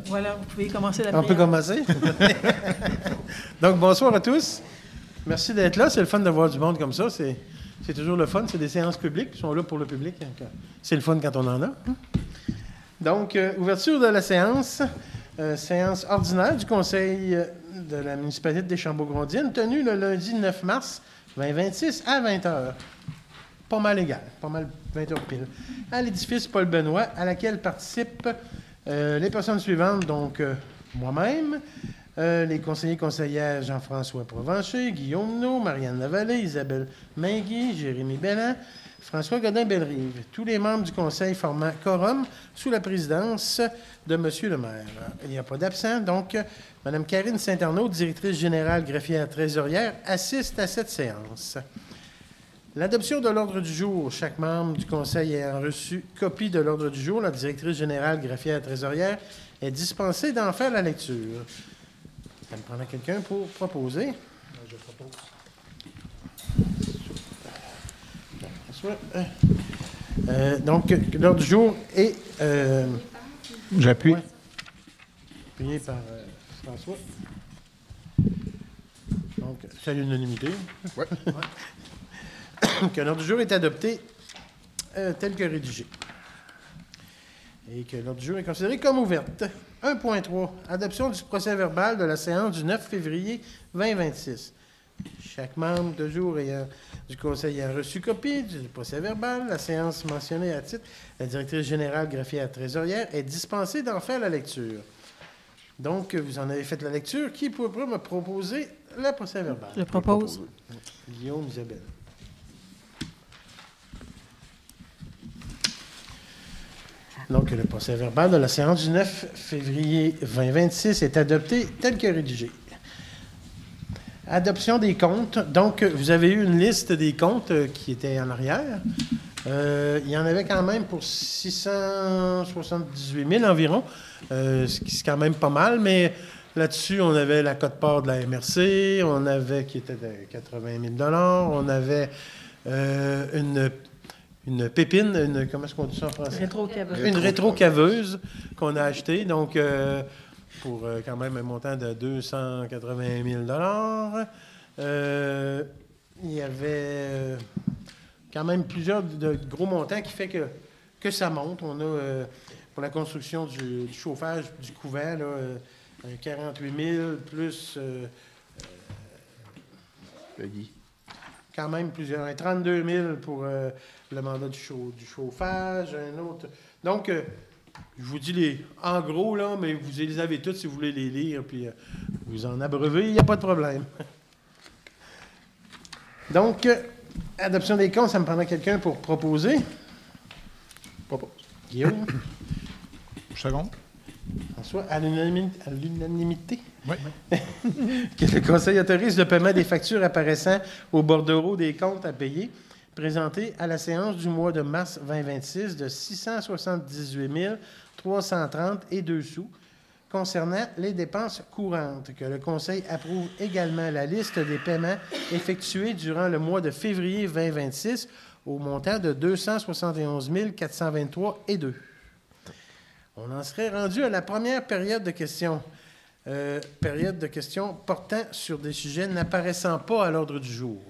Voilà, vous pouvez commencer la On prière. peut commencer? Donc, bonsoir à tous. Merci d'être là. C'est le fun de voir du monde comme ça. C'est toujours le fun. C'est des séances publiques. Ils sont là pour le public. C'est le fun quand on en a. Donc, ouverture de la séance. Séance ordinaire du Conseil de la municipalité des Chambauds-Grondiennes, tenue le lundi 9 mars 2026 à 20h. Pas mal égal. Pas mal 20h pile. À l'édifice Paul-Benoît, à laquelle participent les personnes suivantes, donc moi-même, les conseillères Jean-François Provencher, Guillaume Naud, Marianne Lavallée, Isabelle Mainguy, Jérémy Belland, François Godin-Bellerive. Tous les membres du conseil formant quorum sous la présidence de M. le maire. Il n'y a pas d'absent, donc Mme Karine Saint-Arnaud, directrice générale greffière trésorière, assiste à cette séance. L'adoption de l'ordre du jour. Chaque membre du conseil ayant reçu copie de l'ordre du jour, la directrice générale greffière trésorière est dispensée d'en faire la lecture. Ça me prendra quelqu'un pour proposer. Je propose. Donc, l'ordre du jour est... J'appuie. Ouais, appuyé par François. Donc, c'est à l'unanimité. Oui. Que l'ordre du jour est adopté tel que rédigé. Et que l'ordre du jour est considéré comme ouverte. 1.3. Adoption du procès-verbal de la séance du 9 février 2026. Chaque membre de jour du conseil ayant reçu copie du procès-verbal, la séance mentionnée à titre, la directrice générale greffière trésorière est dispensée d'en faire la lecture. Donc, vous en avez fait la lecture. Qui pourrait me proposer le procès-verbal? Je propose. Guillaume, Isabelle. Donc, le procès-verbal de la séance du 9 février 2026 est adopté tel que rédigé. Adoption des comptes. Donc, vous avez eu une liste des comptes qui était en arrière. Il y en avait quand même pour 678 000 environ, ce qui est quand même pas mal, mais là-dessus, on avait la quote-part de la MRC, on avait qui était de 80 000 $, on avait une pépine, comment est-ce qu'on dit ça en français? Rétro-caveuse. Une rétro-caveuse qu'on a achetée, donc pour quand même un montant de 280 000 $. Il y avait quand même plusieurs de gros montants qui fait que ça monte. On a, pour la construction du chauffage du couvent, là, 48 000 plus... quand même plusieurs. 32 000 pour le mandat du chauffage, un autre. Donc, je vous dis en gros, là, mais vous les avez toutes si vous voulez les lire, puis vous en abreuvez, il n'y a pas de problème. Donc, adoption des comptes, ça me prendra quelqu'un pour proposer. Propose. Guillaume. Second. François, à l'unanimité. Oui. Que le Conseil autorise le paiement des factures apparaissant au bordereau des comptes à payer, présenté à la séance du mois de mars 2026 de 678 330 et 2 sous, concernant les dépenses courantes. Que le Conseil approuve également la liste des paiements effectués durant le mois de février 2026 au montant de 271 423 et 2. On en serait rendu à la première période de questions. Période de questions portant sur des sujets n'apparaissant pas à l'ordre du jour.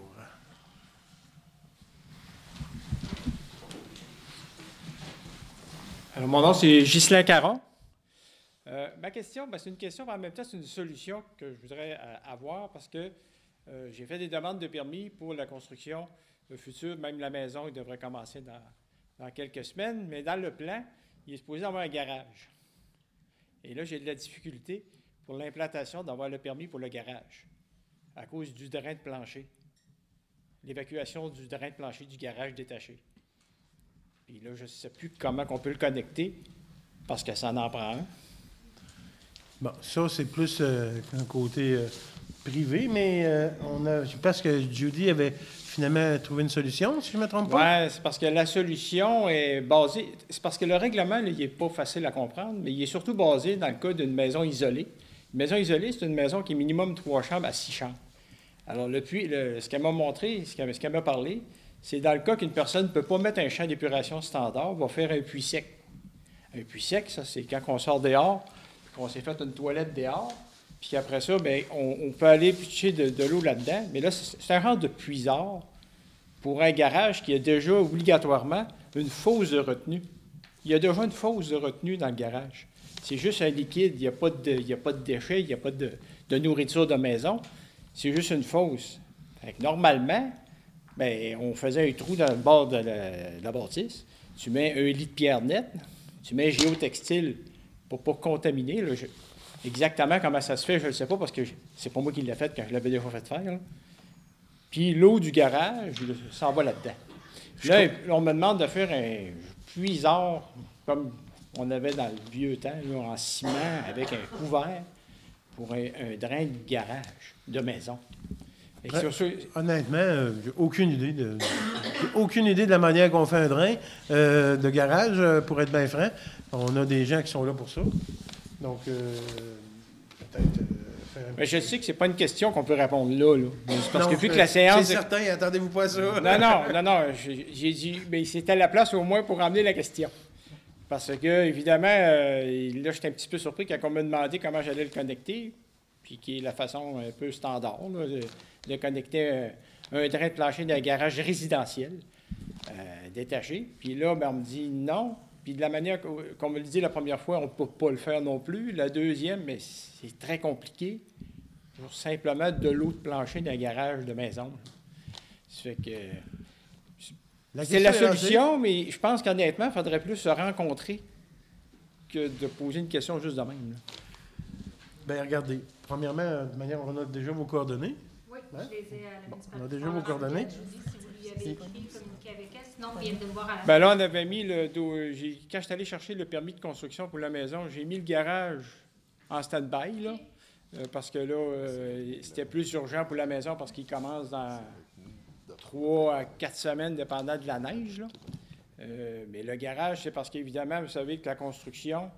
Alors, mon nom, c'est Ghislain Caron. Ma question, c'est une question, mais en même temps, c'est une solution que je voudrais avoir parce que j'ai fait des demandes de permis pour la construction future. Même la maison, il devrait commencer dans quelques semaines. Mais dans le plan, il est supposé avoir un garage. Et là, j'ai de la difficulté pour l'implantation d'avoir le permis pour le garage à cause du drain de plancher. L'évacuation du drain de plancher du garage détaché. Puis là, je ne sais plus comment on peut le connecter parce que ça en prend un. Bon, ça, c'est plus un côté privé, mais je pense que Judy avait finalement trouvé une solution, si je ne me trompe pas. Oui, c'est parce que la solution est basée... C'est parce que le règlement, là, il n'est pas facile à comprendre, mais il est surtout basé dans le cas d'une maison isolée. Une maison isolée, c'est une maison qui est minimum 3 chambres à 6 chambres. Alors, ce qu'elle m'a montré, ce qu'elle m'a parlé, c'est dans le cas qu'une personne ne peut pas mettre un champ d'épuration standard, va faire un puits sec. Un puits sec, ça, c'est quand on sort dehors, on s'est fait une toilette dehors, puis après ça, bien, on peut aller pitcher de l'eau là-dedans. Mais là, c'est un genre de puisard pour un garage qui a déjà obligatoirement une fosse de retenue. Il y a déjà une fosse de retenue dans le garage. C'est juste un liquide, il n'y a pas de déchets, il n'y a pas de nourriture de maison. C'est juste une fosse. Fait que normalement, bien, on faisait un trou dans le bord de la bâtisse. Tu mets un lit de pierre nette, tu mets un géotextile pour ne pas contaminer. Là, exactement comment ça se fait, je ne le sais pas parce que c'est pas moi qui l'ai fait quand je l'avais déjà fait faire. Là. Puis l'eau du garage s'en va là-dedans. Là, on me demande de faire un puisard comme on avait dans le vieux temps, là, en ciment, avec un couvert pour un drain de garage, de maison. Honnêtement, j'ai aucune idée de la manière qu'on fait un drain de garage, pour être bien franc. On a des gens qui sont là pour ça. Donc, peut-être... Mais je sais que c'est pas une question qu'on peut répondre là. Parce que vu que la séance... C'est certain, attendez-vous pas à ça. Non. J'ai dit... Mais c'était la place au moins pour ramener la question. Parce que, évidemment, là, j'étais un petit peu surpris quand on m'a demandé comment j'allais le connecter, puis qui est la façon un peu standard là, de connecter un drain de plancher d'un garage résidentiel détaché. Puis là, ben, on me dit non. Puis de la manière qu'on me le dit la première fois, on ne peut pas le faire non plus. La deuxième, mais c'est très compliqué. Pour simplement de l'eau de plancher d'un garage de maison. Ça fait que... C'est la solution, mais je pense qu'honnêtement, il faudrait plus se rencontrer que de poser une question juste de même. Bien, regardez. Premièrement, de manière, on a déjà vos coordonnées. Oui, je les ai à la municipalité. On a déjà vos coordonnées. Si vous lui avez écrit, communiqué avec elle. Sinon, vous viennez de le voir à la Bien là, on avait mis quand je suis allé chercher le permis de construction pour la maison, j'ai mis le garage en stand-by, là, parce que là, c'était plus urgent pour la maison parce qu'il commence dans 3 à 4 semaines, dépendant de la neige. Là. Mais le garage, c'est parce qu'évidemment, vous savez que la construction,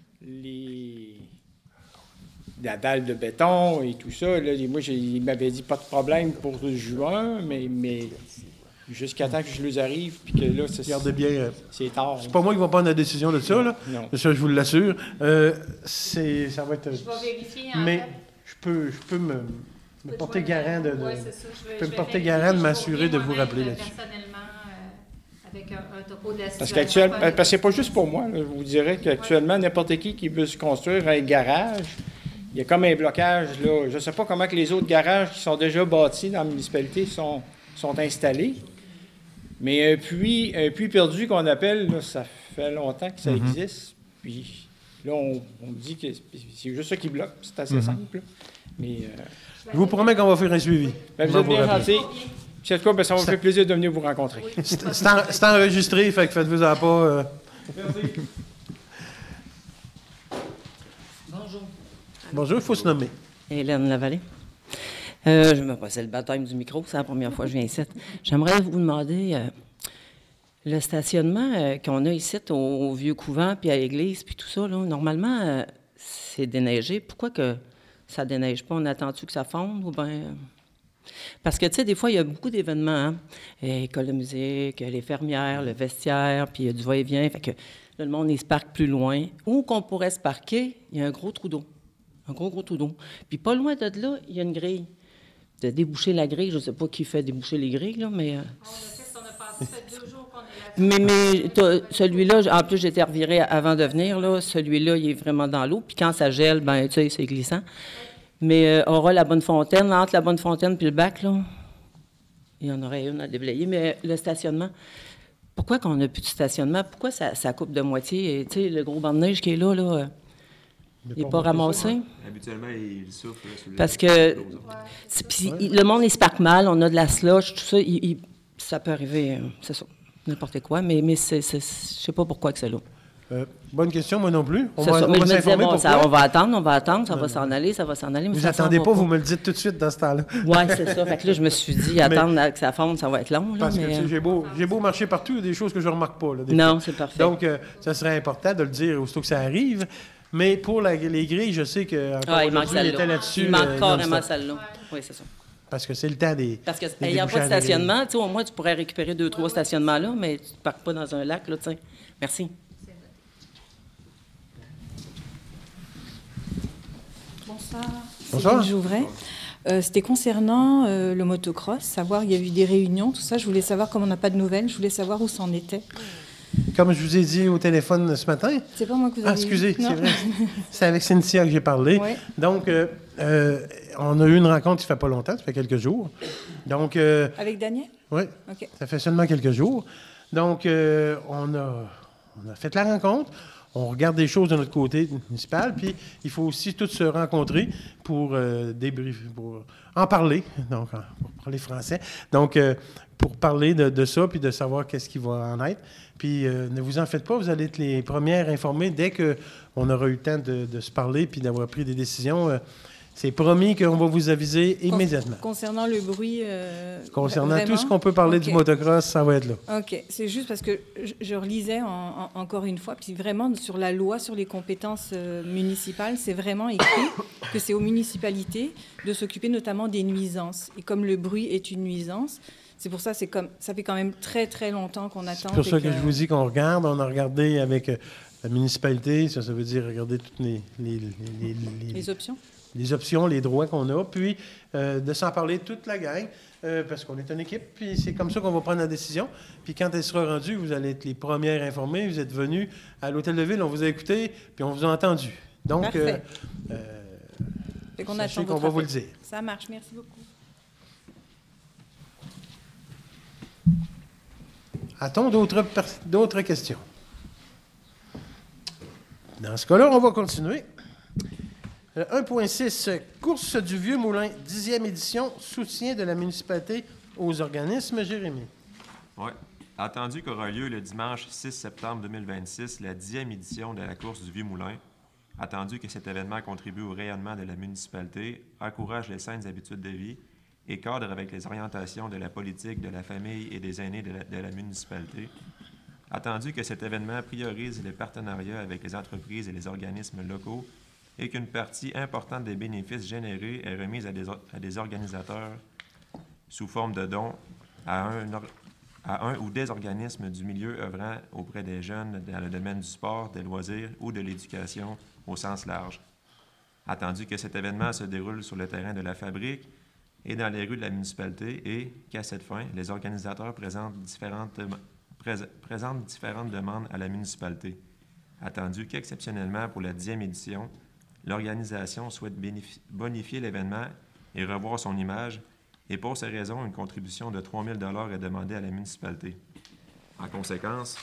la dalle de béton et tout ça, là, moi, il m'avait dit pas de problème pour juin, mais jusqu'à temps que je les arrive, puis que là, regardez bien, c'est tard. C'est pas moi qui vais prendre la décision de ça, là. Non. Ça, je vous l'assure. Ça va être... Je vais vérifier, mais je peux me porter garant de... Oui, c'est ça. Je peux me porter garant de m'assurer de vous rappeler là-dessus. Personnellement, avec un topo de la Parce situation. que c'est pas juste pour moi. Là. Je vous dirais qu'actuellement, n'importe qui veut se construire un garage, il y a comme un blocage. Là. Je ne sais pas comment que les autres garages qui sont déjà bâtis dans la municipalité sont installés. Mais un puits perdu qu'on appelle, là, ça fait longtemps que ça existe. Puis là, on me dit que c'est juste ça qui bloque. C'est assez simple. Là. Mais, je vous promets qu'on va faire un suivi. Ben, vous êtes bien gentil. C'est quoi? Ben, ça va me faire plaisir de venir vous rencontrer. Oui, c'est enregistré, fait que faites-vous-en pas. Merci. Bonjour. Bonjour, il faut se nommer. Hélène Lavallée. Je me passais le baptême du micro, c'est la première fois que je viens ici. J'aimerais vous demander le stationnement qu'on a ici au vieux couvent, puis à l'église, puis tout ça, là, normalement, c'est déneigé. Pourquoi que ça déneige pas? On attend-tu que ça fonde ou bien... Parce que, tu sais, des fois, il y a beaucoup d'événements. Hein? École de musique, les fermières, le vestiaire, puis il y a du va-et-vient. Fait que là, le monde, il se parque plus loin. Où qu'on pourrait se parquer, il y a un gros trou d'eau. Un gros trou d'eau. Puis pas loin de là, il y a une grille. De déboucher la grille, je ne sais pas qui fait déboucher les grilles, là, mais... on a passé, ça fait 2 jours qu'on est là. Mais celui-là, en plus, j'étais revirée avant de venir, là. Celui-là, il est vraiment dans l'eau. Puis quand ça gèle, ben tu sais, c'est glissant. Mais aura la Bonne-Fontaine, là, entre la Bonne-Fontaine puis le bac, là, il y en aurait une à déblayer. Mais le stationnement, pourquoi qu'on n'a plus de stationnement? Pourquoi ça coupe de moitié? Tu sais, le gros banc de neige qui est là, il n'est pas ramassé. Habituellement, il souffle sur le... Parce que le monde, il se parque mal, on a de la slush, tout ça. Ça peut arriver, c'est ça, n'importe quoi, mais je ne sais pas pourquoi que c'est là. Bonne question, moi non plus. On mais va je me disais, s'informer pourquoi. on va attendre, ça va s'en aller. Mais vous ça attendez s'en pas, va vous me le dites tout de suite dans ce temps-là. Oui, c'est ça. Fait que là, je me suis dit, attendre que ça fonde, ça va être long. Là, parce que tu sais, j'ai beau marcher partout, il y a des choses que je ne remarque pas. Là, non, c'est parfait. Donc, ça serait important de le dire aussitôt que ça arrive. Mais pour les grilles, je sais qu'encore aujourd'hui, il était là-dessus. Il manque carrément celle-là. Oui, c'est ça. Parce que c'est le temps des... Parce qu'il n'y a pas de stationnement. Tu sais, au moins, tu pourrais récupérer 2-3 stationnements là, mais tu ne parques pas dans un lac. Là, tu sais. Merci. Bonsoir. Bonsoir. Céline Jouvray. C'était concernant le motocross, savoir, il y a eu des réunions, tout ça. Je voulais savoir, comme on n'a pas de nouvelles, je voulais savoir où ça en était. Comme je vous ai dit au téléphone ce matin. C'est pas moi que vous avez excusez, eu. c'est vrai. C'est avec Cynthia que j'ai parlé. Ouais. Donc, on a eu une rencontre il ne fait pas longtemps, ça fait quelques jours. Donc, Avec Daniel? oui, OK. ça fait seulement quelques jours. Donc, on a fait la rencontre. On regarde des choses de notre côté municipal, puis il faut aussi tous se rencontrer pour débriefer, pour en parler, donc pour parler français. Donc, pour parler de ça, puis de savoir qu'est-ce qui va en être. Puis, ne vous en faites pas, vous allez être les premières informées dès qu'on aura eu le temps de se parler puis d'avoir pris des décisions. C'est promis qu'on va vous aviser immédiatement. Concernant le bruit... Concernant vraiment? tout ce qu'on peut parler du motocross, ça va être là. OK. C'est juste parce que je relisais encore une fois, puis vraiment sur la loi sur les compétences municipales, c'est vraiment écrit que c'est aux municipalités de s'occuper notamment des nuisances. Et comme le bruit est une nuisance, c'est pour ça, ça fait quand même très, très longtemps qu'on attend. C'est pour ça que je vous dis qu'on regarde. On a regardé avec la municipalité, ça veut dire regarder toutes les options. Les options, les droits qu'on a, puis de s'en parler toute la gang, parce qu'on est une équipe, puis c'est comme ça qu'on va prendre la décision. Puis quand elle sera rendue, vous allez être les premières informées. Vous êtes venus à l'Hôtel de Ville, on vous a écouté, puis on vous a entendu. Donc, sachez qu'on va vous le dire. Ça marche, merci beaucoup. A-t-on d'autres questions? Dans ce cas-là, on va continuer. 1.6, course du Vieux Moulin, 10e édition, soutien de la municipalité aux organismes. Jérémy. Oui. Attendu qu'aura lieu le dimanche 6 septembre 2026, la 10e édition de la course du Vieux Moulin. Attendu que cet événement contribue au rayonnement de la municipalité, encourage les saines habitudes de vie et cadre avec les orientations de la politique, de la famille et des aînés de la municipalité. Attendu que cet événement priorise les partenariats avec les entreprises et les organismes locaux et qu'une partie importante des bénéfices générés est remise à des organisateurs sous forme de dons à un ou des organismes du milieu œuvrant auprès des jeunes dans le domaine du sport, des loisirs ou de l'éducation au sens large. Attendu que cet événement se déroule sur le terrain de la fabrique et dans les rues de la municipalité et qu'à cette fin, les organisateurs présentent différentes demandes à la municipalité. Attendu qu'exceptionnellement pour la 10e édition, l'organisation souhaite bonifier l'événement et revoir son image, et pour ces raisons, une contribution de 3 000 $ est demandée à la municipalité. En conséquence,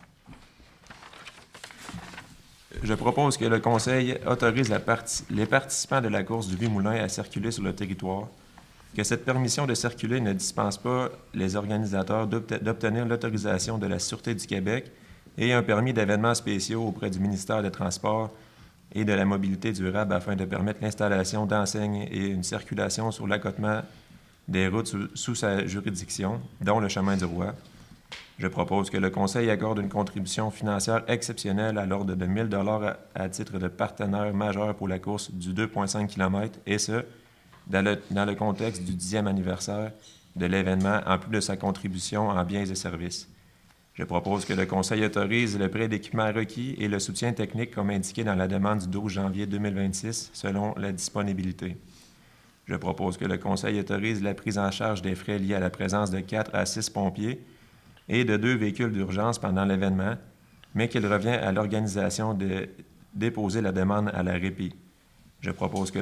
je propose que le Conseil autorise les participants de la course du Vieux Moulin à circuler sur le territoire, que cette permission de circuler ne dispense pas les organisateurs d'obtenir l'autorisation de la Sûreté du Québec et un permis d'événements spéciaux auprès du ministère des Transports et de la mobilité durable afin de permettre l'installation d'enseignes et une circulation sur l'accotement des routes sous sa juridiction, dont le chemin du Roi. Je propose que le Conseil accorde une contribution financière exceptionnelle à l'ordre de 1 000 $ à titre de partenaire majeur pour la course du 2,5 km, et ce, dans le contexte du 10e anniversaire de l'événement, en plus de sa contribution en biens et services. Je propose que le Conseil autorise le prêt d'équipements requis et le soutien technique comme indiqué dans la demande du 12 janvier 2026, selon la disponibilité. Je propose que le Conseil autorise la prise en charge des frais liés à la présence de 4 à 6 pompiers et de 2 véhicules d'urgence pendant l'événement, mais qu'il revient à l'organisation de déposer la demande à la REPI. Je propose que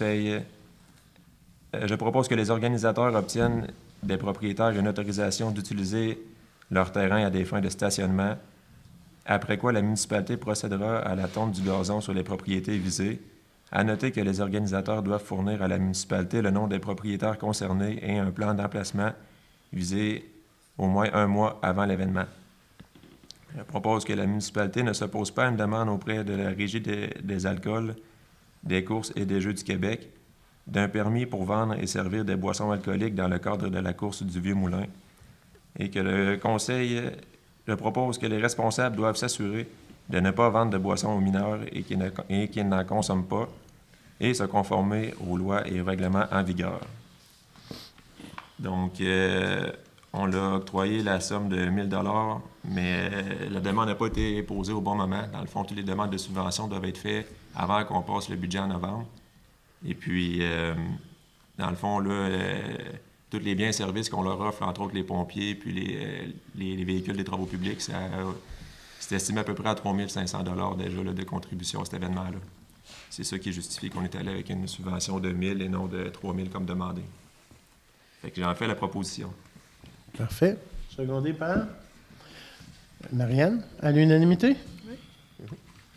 les organisateurs obtiennent des propriétaires une autorisation d'utiliser leur terrain à des fins de stationnement, après quoi la municipalité procédera à la tonte du gazon sur les propriétés visées. À noter que les organisateurs doivent fournir à la municipalité le nom des propriétaires concernés et un plan d'emplacement visé au moins 1 mois avant l'événement. Je propose que la municipalité ne s'oppose pas à une demande auprès de la Régie des alcools, des courses et des Jeux du Québec d'un permis pour vendre et servir des boissons alcooliques dans le cadre de la course du Vieux Moulin, et que le Conseil propose que les responsables doivent s'assurer de ne pas vendre de boissons aux mineurs et qu'ils n'en consomment pas, et se conformer aux lois et règlements en vigueur. Donc, on l'a octroyé la somme de 1 000 $, mais la demande n'a pas été posée au bon moment. Dans le fond, toutes les demandes de subvention doivent être faites avant qu'on passe le budget en novembre. Et puis, dans le fond, là, tous les biens et services qu'on leur offre, entre autres les pompiers, puis les véhicules des travaux publics, c'est estimé à peu près à 3 500 $ déjà là, de contribution à cet événement-là. C'est ça qui justifie qu'on est allé avec une subvention de 1 000 et non de 3 000 comme demandé. Fait que j'en fais la proposition. Parfait. Secondé par Marianne, à l'unanimité? Oui.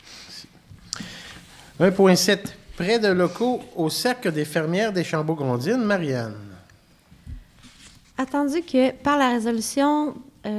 1.7. Prêt de locaux au Cercle des fermières des Chambaud-Grondines. Marianne. Attendu que par la résolution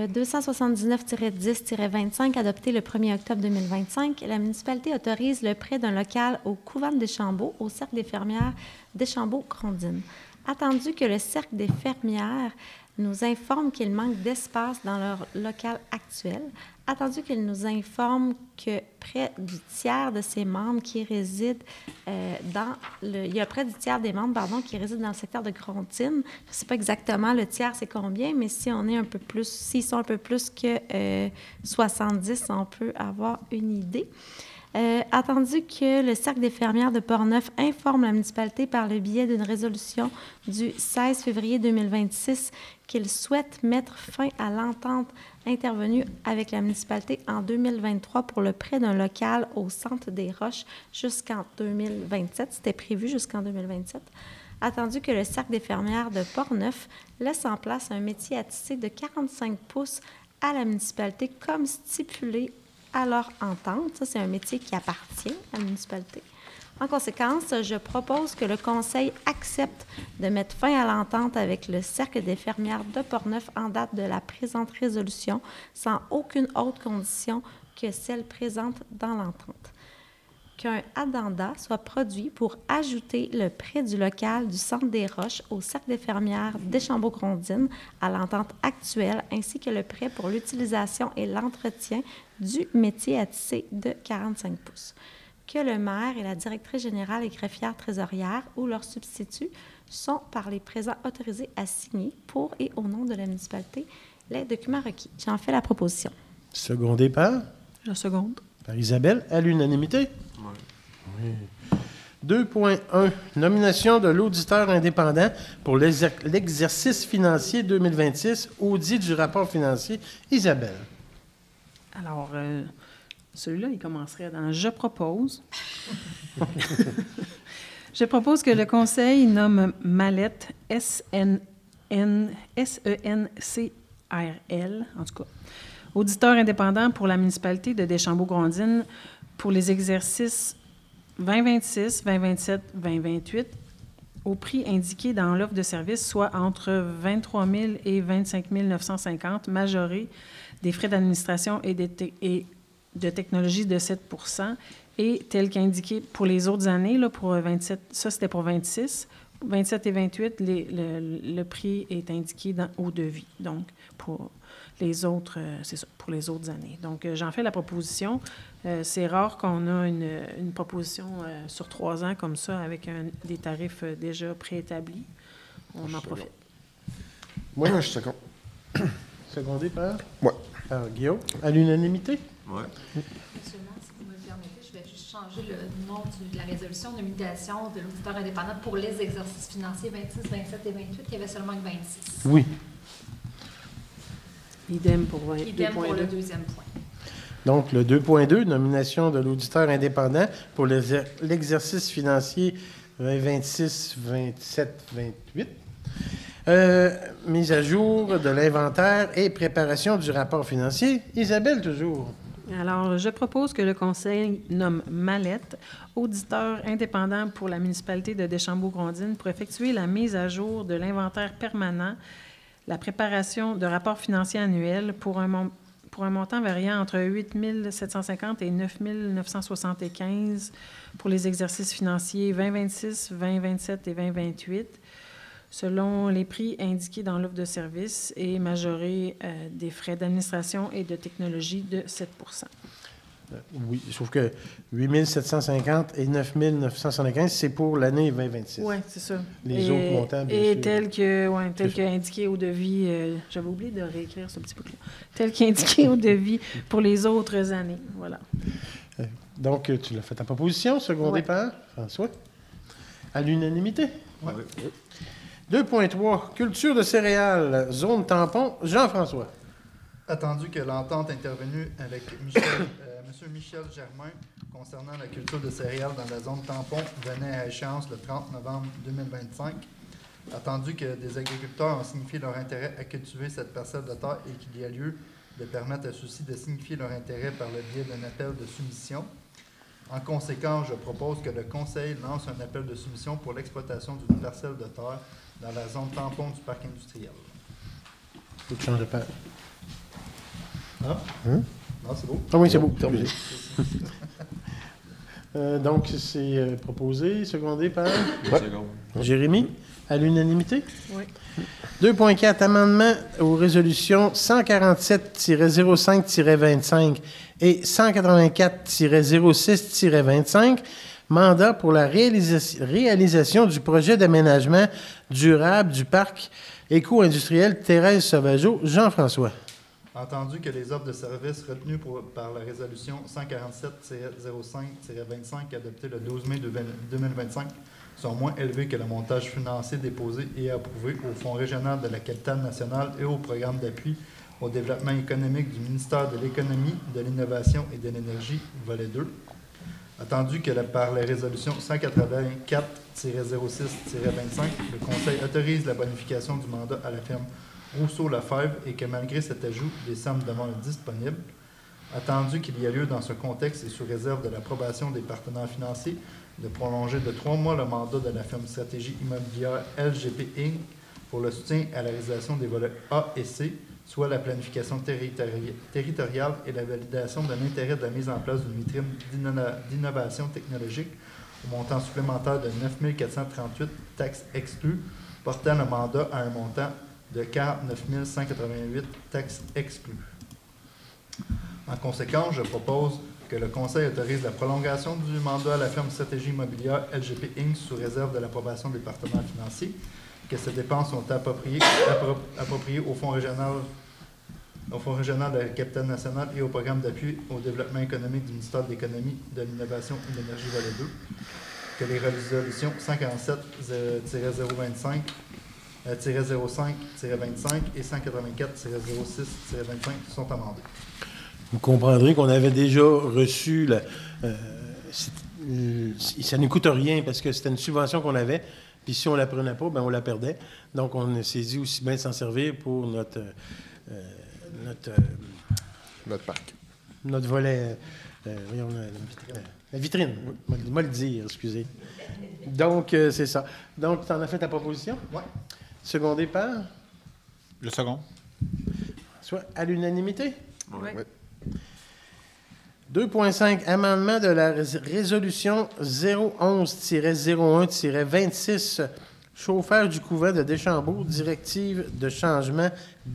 279-10-25 adoptée le 1er octobre 2025, la municipalité autorise le prêt d'un local au Couvent des Chambaud au Cercle des fermières des Chambaud-Grondines. Attendu que le Cercle des fermières nous informe qu'il manque d'espace dans leur local actuel, attendu qu'il nous informe que près du tiers de ses membres qui résident il y a près du tiers des membres, qui résident dans le secteur de Grondines. Je ne sais pas exactement le tiers, c'est combien, mais si on est un peu plus, s'ils sont un peu plus que 70, on peut avoir une idée. Attendu que le Cercle des fermières de Portneuf informe la municipalité par le biais d'une résolution du 16 février 2026 qu'il souhaite mettre fin à l'entente intervenue avec la municipalité en 2023 pour le prêt d'un local au Centre des Roches jusqu'en 2027. C'était prévu jusqu'en 2027. Attendu que le Cercle des fermières de Portneuf laisse en place un métier à tisser de 45 pouces à la municipalité comme stipulé à leur entente. Ça, c'est un métier qui appartient à la municipalité. En conséquence, je propose que le Conseil accepte de mettre fin à l'entente avec le Cercle des fermières de Portneuf en date de la présente résolution, sans aucune autre condition que celle présente dans l'entente. Qu'un addenda soit produit pour ajouter le prêt du local du Centre des Roches au Cercle des fermières des Chambaud-Grondines à l'entente actuelle, ainsi que le prêt pour l'utilisation et l'entretien du métier à tisser de 45 pouces. Que le maire et la directrice générale et greffière trésorière ou leurs substituts sont par les présents autorisés à signer pour et au nom de la municipalité les documents requis. J'en fais la proposition. Secondé par? Je seconde. Par Isabelle, à l'unanimité? Oui. 2.1. Nomination de l'auditeur indépendant pour l'exercice financier 2026, audit du rapport financier. Isabelle. Alors, celui-là, il commencerait dans « Je propose ». Je propose que le Conseil nomme Mallette, S-E-N-C-R-L, en tout cas, auditeur indépendant pour la municipalité de Deschambault-Grondines pour les exercices 2026, 2027, 2028, au prix indiqué dans l'offre de service, soit entre 23 000 et 25 950, majoré des frais d'administration et de technologie de 7 % et tel qu'indiqué pour les autres années, là, pour 27, ça c'était pour 26, 27 et 28, le prix est indiqué au devis. Donc, pour les autres, c'est ça, pour les autres années. Donc, j'en fais la proposition. C'est rare qu'on a une proposition sur 3 ans comme ça, avec des tarifs déjà préétablis. On en profite. Moi, je suis second. Secondé par? Oui. Par Guillaume, à l'unanimité? Oui. Monsieur le maire, si vous me le permettez, je vais juste changer le nom de la résolution de nomination de l'auditeur indépendant pour les exercices financiers 26, 27 et 28. Il y avait seulement que 26. Oui. Idem pour 2.2. Idem pour le deuxième point. Donc, le 2.2, nomination de l'auditeur indépendant pour l'exercice financier 2026, 27, 28. Mise à jour de l'inventaire et préparation du rapport financier. Isabelle, toujours. Alors, je propose que le Conseil nomme Mallette, auditeur indépendant pour la municipalité de Deschambault-Grondines, pour effectuer la mise à jour de l'inventaire permanent, la préparation de rapports financiers annuels pour un montant variant entre 8 750 et 9 975 pour les exercices financiers 2026, 2027 et 2028, selon les prix indiqués dans l'offre de service et majoré des frais d'administration et de technologie de 7 % Oui, sauf que 8 750 et 9 975, c'est pour l'année 2026. Oui, c'est ça. Les autres montants, bien et sûr. tel que indiqué au devis, j'avais oublié de réécrire ce petit bout-là, tel qu'indiqué au devis pour les autres années. Voilà. Donc, tu l'as fait ta proposition, secondée Ouais. par François. À l'unanimité? Ouais. 2.3, culture de céréales, zone tampon, Jean-François. Attendu que l'entente intervenue avec M. Michel Germain concernant la culture de céréales dans la zone tampon venait à échéance le 30 novembre 2025. Attendu que des agriculteurs ont signifié leur intérêt à cultiver cette parcelle de terre et qu'il y a lieu de permettre à ceux-ci de signifier leur intérêt par le biais d'un appel de soumission. En conséquence, je propose que le Conseil lance un appel de soumission pour l'exploitation d'une parcelle de terre dans la zone tampon du parc industriel. Faut que je change de page. Ah? Hein? Non, c'est beau. Ah oui, c'est beau. Terminé. Donc, c'est proposé, secondé par Jérémy, à l'unanimité? Oui. 2.4, amendement aux résolutions 147-05-25 et 184-06-25, mandat pour la réalisation du projet d'aménagement durable du parc éco-industriel Thérèse Sauvageau. Jean-François. Entendu que les offres de services retenues par la résolution 147-05-25 adoptée le 12 mai 2025 sont moins élevées que le montage financier déposé et approuvé au Fonds régional de la capitale nationale et au programme d'appui au développement économique du ministère de l'Économie, de l'Innovation et de l'Énergie, volet 2. Attendu que par la résolution 184-06-25, le Conseil autorise la bonification du mandat à la firme Rousseau-Lefebvre et que malgré cet ajout, les sommes demeurent disponibles. Attendu qu'il y a lieu dans ce contexte et sous réserve de l'approbation des partenaires financiers de prolonger de 3 mois le mandat de la firme stratégie immobilière LGP Inc. pour le soutien à la réalisation des volets A et C, soit la planification territoriale et la validation de l'intérêt de la mise en place d'une vitrine d'innovation technologique au montant supplémentaire de 9 438 taxes exclues, portant le mandat à un montant de 49 188 taxes exclues. En conséquence, je propose que le Conseil autorise la prolongation du mandat à la firme stratégie immobilière LGP Inc. sous réserve de l'approbation des partenaires financiers, que ces dépenses sont appropriées au Fonds régional de la capitale nationale et au programme d'appui au développement économique du ministère de l'Économie, de l'Innovation et de l'Énergie volet 2, que les résolutions 147-025 05-25 et 184-06-25 sont amendées. Vous comprendrez qu'on avait déjà reçu, ça ne coûte rien parce que c'était une subvention qu'on avait, puis si on ne la prenait pas, ben on la perdait. Donc on s'est dit aussi bien de s'en servir pour notre parc. Notre volet, la vitrine, moi le dire, excusez. Donc c'est ça. Donc tu en as fait ta proposition? Oui. Secondé par? Le second. Soit à l'unanimité? Oui. 2.5, amendement de la résolution 011-01-26, chauffeur du couvent de Deschambault, directive de changement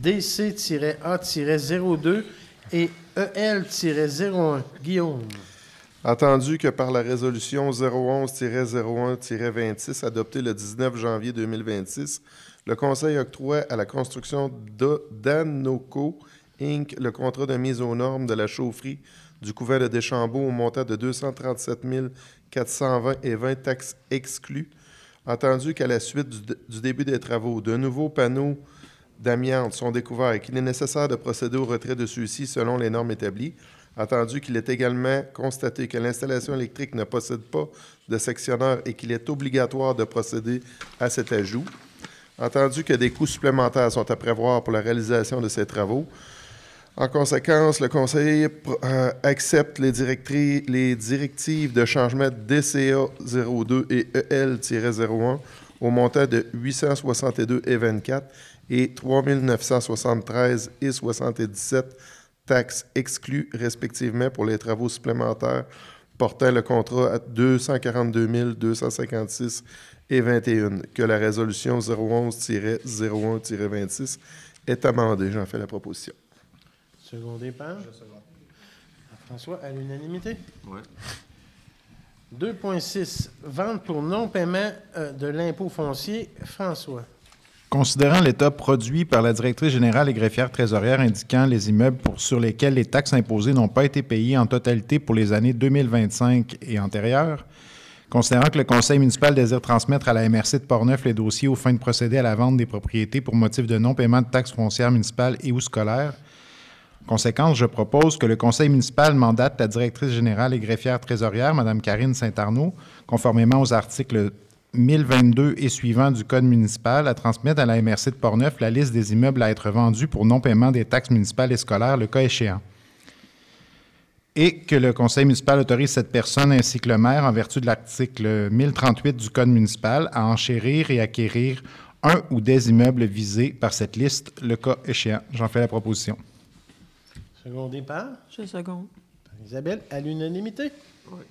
DC-A-02 et EL-01. Guillaume. Entendu que par la résolution 011-01-26 adoptée le 19 janvier 2026, le Conseil octroie à la construction d'Anoco Inc. le contrat de mise aux normes de la chaufferie du couvent de Deschambault au montant de 237 420 et 20 taxes exclues. Entendu qu'à la suite du début des travaux, de nouveaux panneaux d'amiante sont découverts et qu'il est nécessaire de procéder au retrait de ceux-ci selon les normes établies. Entendu qu'il est également constaté que l'installation électrique ne possède pas de sectionneur et qu'il est obligatoire de procéder à cet ajout. Entendu que des coûts supplémentaires sont à prévoir pour la réalisation de ces travaux. En conséquence, le Conseil accepte les directives de changement DCA 02 et EL-01 au montant de 862,24 et 3 973,77 taxes exclues respectivement pour les travaux supplémentaires portant le contrat à 242 256,21, que la résolution 011-01-26 est amendée. J'en fais la proposition. Secondé par? Je seconde. François, à l'unanimité? Oui. 2.6, vente pour non-paiement de l'impôt foncier. François. Considérant l'état produit par la directrice générale et greffière trésorière indiquant les immeubles sur lesquels les taxes imposées n'ont pas été payées en totalité pour les années 2025 et antérieures, Considérant que le conseil municipal désire transmettre à la MRC de Portneuf les dossiers aux fins de procéder à la vente des propriétés pour motif de non-paiement de taxes foncières municipales et ou scolaires. En conséquence, je propose que le conseil municipal mandate la directrice générale et greffière trésorière, Mme Karine Saint-Arnaud, conformément aux articles 1022 et suivants du Code municipal, à transmettre à la MRC de Portneuf la liste des immeubles à être vendus pour non-paiement des taxes municipales et scolaires, le cas échéant. Et que le conseil municipal autorise cette personne ainsi que le maire, en vertu de l'article 1038 du Code municipal, à enchérir et acquérir un ou des immeubles visés par cette liste, le cas échéant. J'en fais la proposition. Secondé par? Je seconde. Isabelle, à l'unanimité? Oui.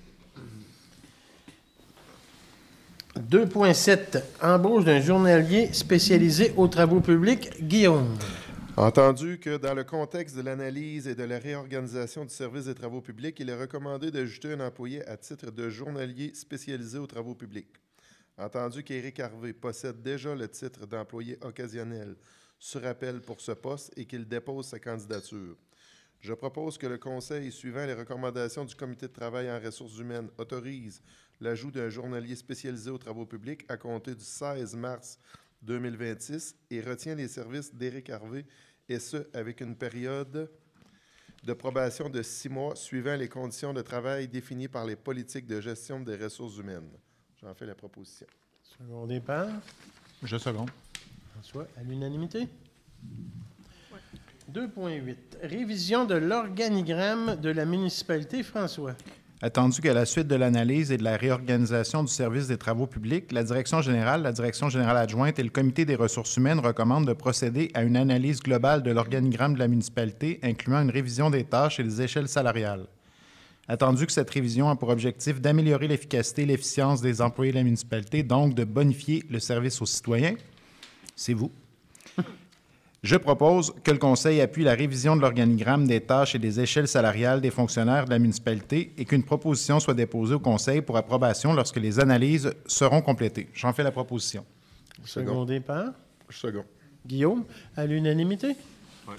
2.7. Embauche d'un journalier spécialisé aux travaux publics. Guillaume. Entendu que dans le contexte de l'analyse et de la réorganisation du service des travaux publics, il est recommandé d'ajouter un employé à titre de journalier spécialisé aux travaux publics. Entendu qu'Éric Harvey possède déjà le titre d'employé occasionnel sur appel pour ce poste et qu'il dépose sa candidature. Je propose que le Conseil, suivant les recommandations du Comité de travail en ressources humaines, autorise l'ajout d'un journalier spécialisé aux travaux publics à compter du 16 mars 2026 et retient les services d'Éric Harvey, et ce, avec une période de probation de 6 mois suivant les conditions de travail définies par les politiques de gestion des ressources humaines. J'en fais la proposition. Secondé par? Je seconde. François, à l'unanimité? Oui. 2.8. Révision de l'organigramme de la municipalité. François. Attendu qu'à la suite de l'analyse et de la réorganisation du service des travaux publics, la direction générale adjointe et le comité des ressources humaines recommandent de procéder à une analyse globale de l'organigramme de la municipalité, incluant une révision des tâches et des échelles salariales. Attendu que cette révision a pour objectif d'améliorer l'efficacité et l'efficience des employés de la municipalité, donc de bonifier le service aux citoyens, c'est vous. Je propose que le Conseil appuie la révision de l'organigramme des tâches et des échelles salariales des fonctionnaires de la municipalité et qu'une proposition soit déposée au Conseil pour approbation lorsque les analyses seront complétées. J'en fais la proposition. Secondé par? Second. Guillaume, à l'unanimité? Oui.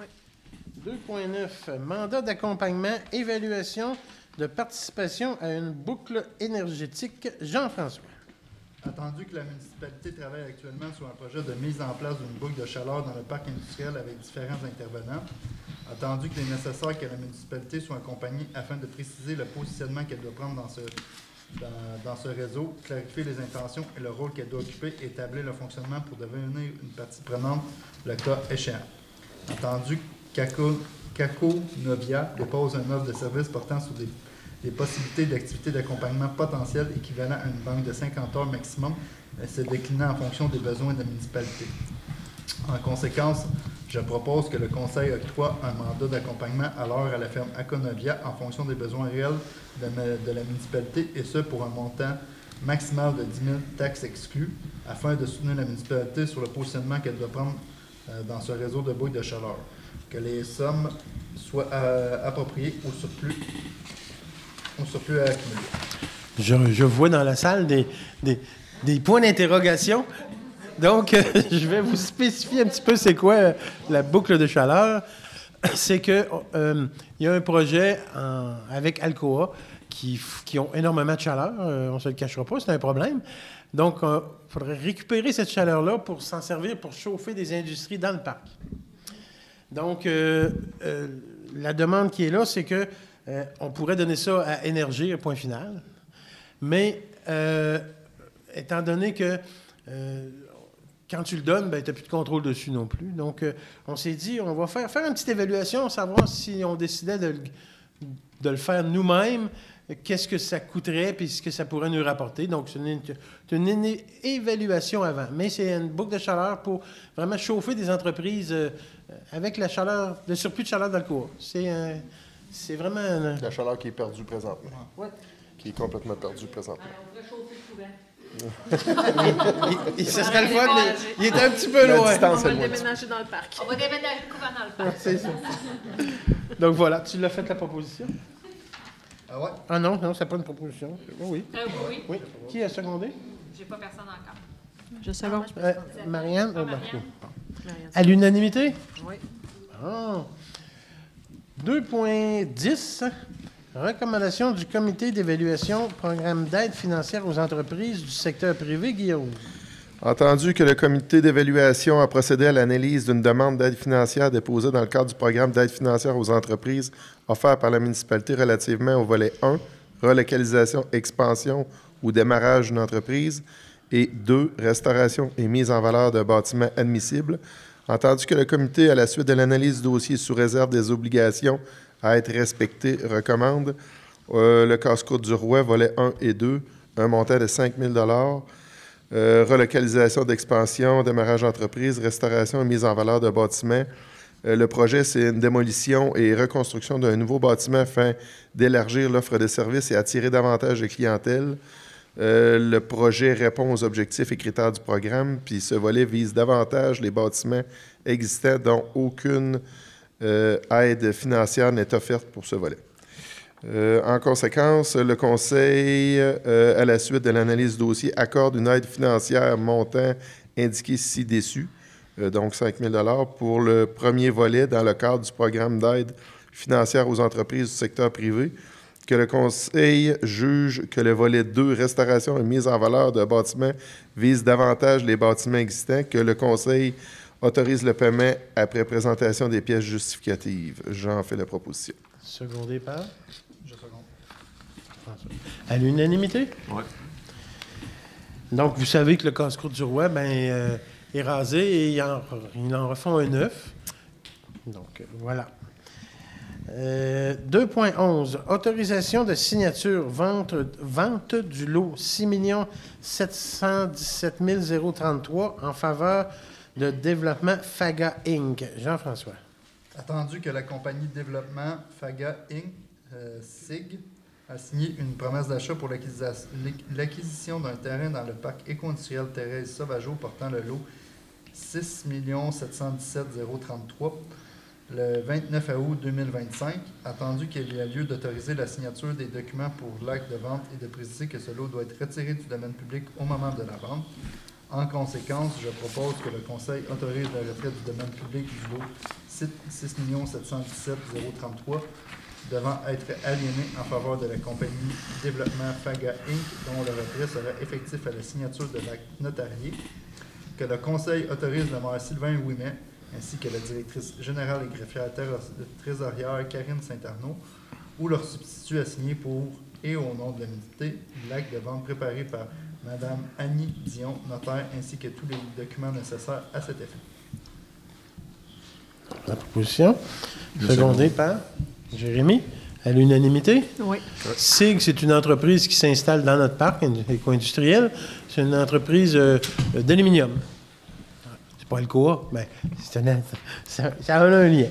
2.9. Mandat d'accompagnement, évaluation de participation à une boucle énergétique. Jean-François. Attendu que la municipalité travaille actuellement sur un projet de mise en place d'une boucle de chaleur dans le parc industriel avec différents intervenants, attendu qu'il est nécessaire que la municipalité soit accompagnée afin de préciser le positionnement qu'elle doit prendre dans ce réseau, clarifier les intentions et le rôle qu'elle doit occuper et établir le fonctionnement pour devenir une partie prenante, le cas échéant. Attendu qu'Aco Novia dépose une offre de service portant sur des possibilités d'activités d'accompagnement potentielles équivalent à une banque de 50 heures maximum, se déclinant en fonction des besoins de la municipalité. En conséquence, je propose que le Conseil octroie un mandat d'accompagnement à l'heure à la ferme Aconovia en fonction des besoins réels de la municipalité, et ce pour un montant maximal de 10 000 taxes exclues, afin de soutenir la municipalité sur le positionnement qu'elle doit prendre dans ce réseau de bouilles de chaleur. Que les sommes soient appropriées au surplus à accumuler. Je vois dans la salle des points d'interrogation. Donc, je vais vous spécifier un petit peu c'est quoi la boucle de chaleur. C'est que il y a un projet avec Alcoa qui ont énormément de chaleur. On ne se le cachera pas, c'est un problème. Donc, il faudrait récupérer cette chaleur-là pour s'en servir pour chauffer des industries dans le parc. Donc, la demande qui est là, c'est que on pourrait donner ça à Énergie, point final. Mais, étant donné que quand tu le donnes, tu n'as plus de contrôle dessus non plus. Donc, on s'est dit, on va faire une petite évaluation, savoir si on décidait de le faire nous-mêmes, qu'est-ce que ça coûterait et ce que ça pourrait nous rapporter. Donc, c'est une évaluation avant. Mais c'est une boucle de chaleur pour vraiment chauffer des entreprises avec la chaleur, le surplus de chaleur d'Alcoa. C'est vraiment... La chaleur qui est perdue présentement. Oui. Qui est complètement perdue présentement. On pourrait chauffer le couvent. Ce serait le fun, mais il est un petit peu loin. On va le déménager dans le parc. On va déménager le couvent dans le parc. C'est ça. Donc voilà, tu l'as fait la proposition? Ah ouais? Ah non, c'est pas une proposition. Oui. Oui. Qui a secondé? J'ai pas personne encore. Je seconde. Marianne? Marianne. À l'unanimité? Oui. Ah. 2.10. Recommandation du comité d'évaluation programme d'aide financière aux entreprises du secteur privé, Guillaume. Entendu que le comité d'évaluation a procédé à l'analyse d'une demande d'aide financière déposée dans le cadre du programme d'aide financière aux entreprises offert par la municipalité relativement au volet 1, relocalisation, expansion ou démarrage d'une entreprise, et 2, restauration et mise en valeur de bâtiments admissibles. Entendu que le comité, à la suite de l'analyse du dossier sous réserve des obligations à être respectées, recommande le casse-croûte du Rouet, volet 1 et 2, un montant de 5 000 relocalisation d'expansion, démarrage d'entreprise, restauration et mise en valeur de bâtiments. Le projet, c'est une démolition et reconstruction d'un nouveau bâtiment afin d'élargir l'offre de services et attirer davantage de clientèle. Le projet répond aux objectifs et critères du programme, puis ce volet vise davantage les bâtiments existants dont aucune aide financière n'est offerte pour ce volet. En conséquence, le Conseil, à la suite de l'analyse du dossier, accorde une aide financière montant indiqué ci-dessus, donc 5 000 pour le premier volet dans le cadre du programme d'aide financière aux entreprises du secteur privé, que le Conseil juge que le volet 2, restauration et mise en valeur de bâtiments, vise davantage les bâtiments existants, que le Conseil autorise le paiement après présentation des pièces justificatives. J'en fais la proposition. Secondé par? Je seconde. À l'unanimité? Oui. Donc, vous savez que le casse-croûte du roi est rasé et ils en refont un neuf. Donc, voilà. 2.11. Autorisation de signature, vente du lot 6 717 033 en faveur de développement FAGA Inc. Jean-François. Attendu que la compagnie de développement FAGA Inc., SIG, a signé une promesse d'achat pour l'acquisition d'un terrain dans le parc éco-industriel Thérèse Sauvageau portant le lot 6 717 033 le 29 août 2025, attendu qu'il y a lieu d'autoriser la signature des documents pour l'acte de vente et de préciser que ce lot doit être retiré du domaine public au moment de la vente. En conséquence, je propose que le Conseil autorise la retraite du domaine public du lot 6 717 033 devant être aliéné en faveur de la compagnie Développement FAGA Inc., dont le retrait sera effectif à la signature de l'acte notarié, que le Conseil autorise le maire Sylvain Ouimet ainsi que la directrice générale et greffière trésorière Karine Saint-Arnaud ou leur substitut à signer pour et au nom de l'unité l'acte de vente préparé par Mme Annie Dion, notaire, ainsi que tous les documents nécessaires à cet effet. La proposition, secondée par Jérémy, à l'unanimité. Oui. SIG, c'est une entreprise qui s'installe dans notre parc éco-industriel. C'est une entreprise d'aluminium. C'est pas Alcoa, mais ça a un lien.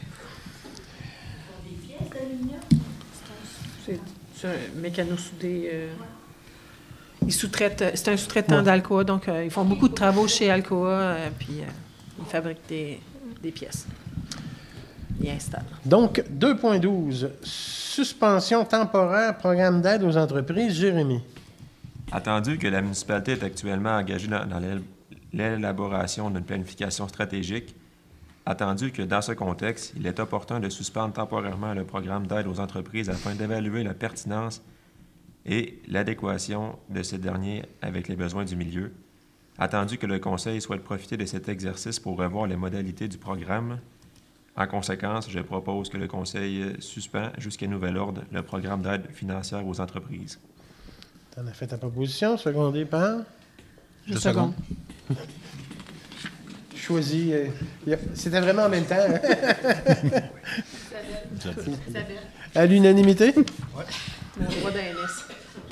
C'est un mécano-soudé. Ils sous-traitent, c'est un sous-traitant d'Alcoa, donc ils font beaucoup de travaux chez Alcoa, puis ils fabriquent des pièces. Ils installent. Donc, 2.12, suspension temporaire, programme d'aide aux entreprises. Jérémy. Attendu que la municipalité est actuellement engagée dans l'élaboration d'une planification stratégique, attendu que dans ce contexte, il est opportun de suspendre temporairement le programme d'aide aux entreprises afin d'évaluer la pertinence et l'adéquation de ce dernier avec les besoins du milieu, attendu que le Conseil souhaite profiter de cet exercice pour revoir les modalités du programme. En conséquence, je propose que le Conseil suspend jusqu'à nouvel ordre le programme d'aide financière aux entreprises. Tu en as fait ta proposition, secondée par? Je seconde. Choisi. C'était vraiment en même temps. Hein? À l'unanimité? Oui. Le droit d'ANS.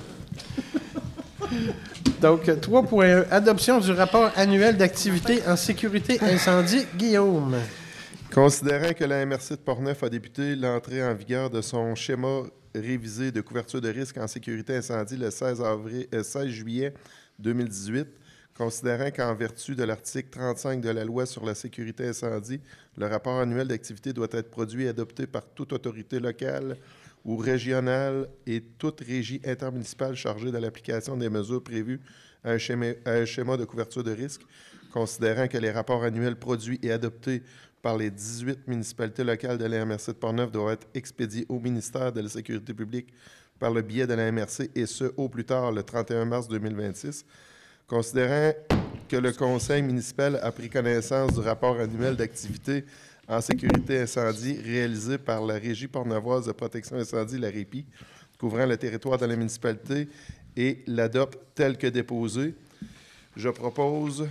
Donc, 3.1. Adoption du rapport annuel d'activité en sécurité incendie. Guillaume. Considérant que la MRC de Portneuf a débuté l'entrée en vigueur de son schéma révisé de couverture de risque en sécurité incendie le 16 juillet 2018, considérant qu'en vertu de l'article 35 de la Loi sur la sécurité incendie, le rapport annuel d'activité doit être produit et adopté par toute autorité locale ou régionale et toute régie intermunicipale chargée de l'application des mesures prévues à un schéma de couverture de risque, considérant que les rapports annuels produits et adoptés par les 18 municipalités locales de la MRC de Portneuf doivent être expédiés au ministère de la Sécurité publique par le biais de la MRC, et ce, au plus tard, le 31 mars 2026. Considérant que le conseil municipal a pris connaissance du rapport annuel d'activité en sécurité incendie réalisé par la Régie portneuvoise de protection incendie, la REPI, couvrant le territoire de la municipalité, et l'adopte tel que déposé, je propose...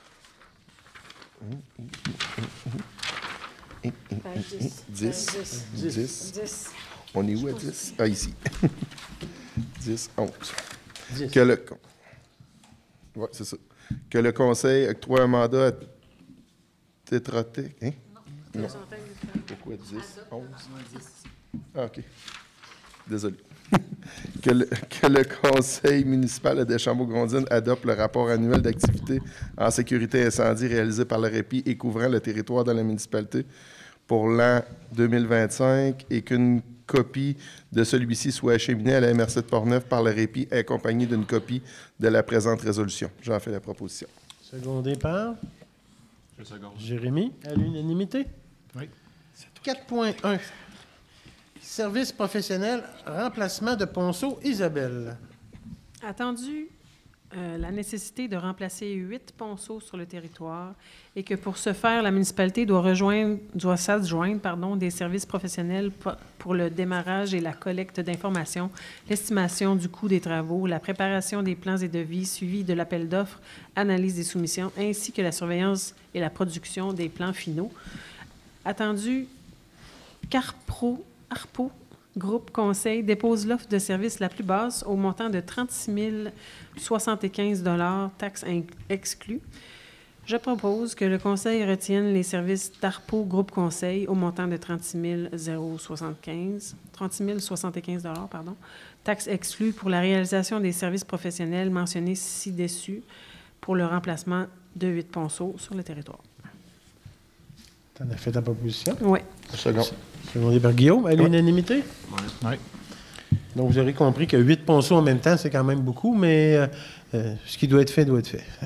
10. On est où à 10? Ah, ici. 10, 11. 10. Oui, c'est ça. Que le conseil octroie un mandat à Tétratec. Hein? Non. Pourquoi 10? 11? Ah, OK. Désolé. Que le conseil municipal de Deschambault-Grondines adopte le rapport annuel d'activité en sécurité incendie réalisé par la REPI et couvrant le territoire de la municipalité pour l'an 2025, et qu'une copie de celui-ci soit acheminée à la MRC de Portneuf par la REPI, accompagnée d'une copie de la présente résolution. J'en fais la proposition. Secondé par Je seconde. Jérémy, à l'unanimité. Oui. 4.1. Service professionnel, remplacement de Ponceau, Isabelle. Attendu la nécessité de remplacer 8 ponceaux sur le territoire et que pour ce faire, la municipalité doit s'adjoindre des services professionnels pour le démarrage et la collecte d'informations, l'estimation du coût des travaux, la préparation des plans et devis, suivi de l'appel d'offres, analyse des soumissions, ainsi que la surveillance et la production des plans finaux. Attendu qu'Arpo Groupe Conseil dépose l'offre de service la plus basse au montant de 36 075 $, taxes exclues. Je propose que le Conseil retienne les services d'Arpo Groupe Conseil au montant de 36 075 $, taxes exclues pour la réalisation des services professionnels mentionnés ci-dessus pour le remplacement de 8 ponceaux sur le territoire. Tu en as fait ta proposition? Oui. Second. Secondé par Guillaume, à l'unanimité? Oui. Donc, vous aurez compris que 8 ponceaux en même temps, c'est quand même beaucoup, mais ce qui doit être fait, doit être fait.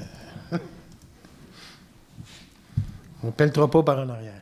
On ne pèlera pas par en arrière.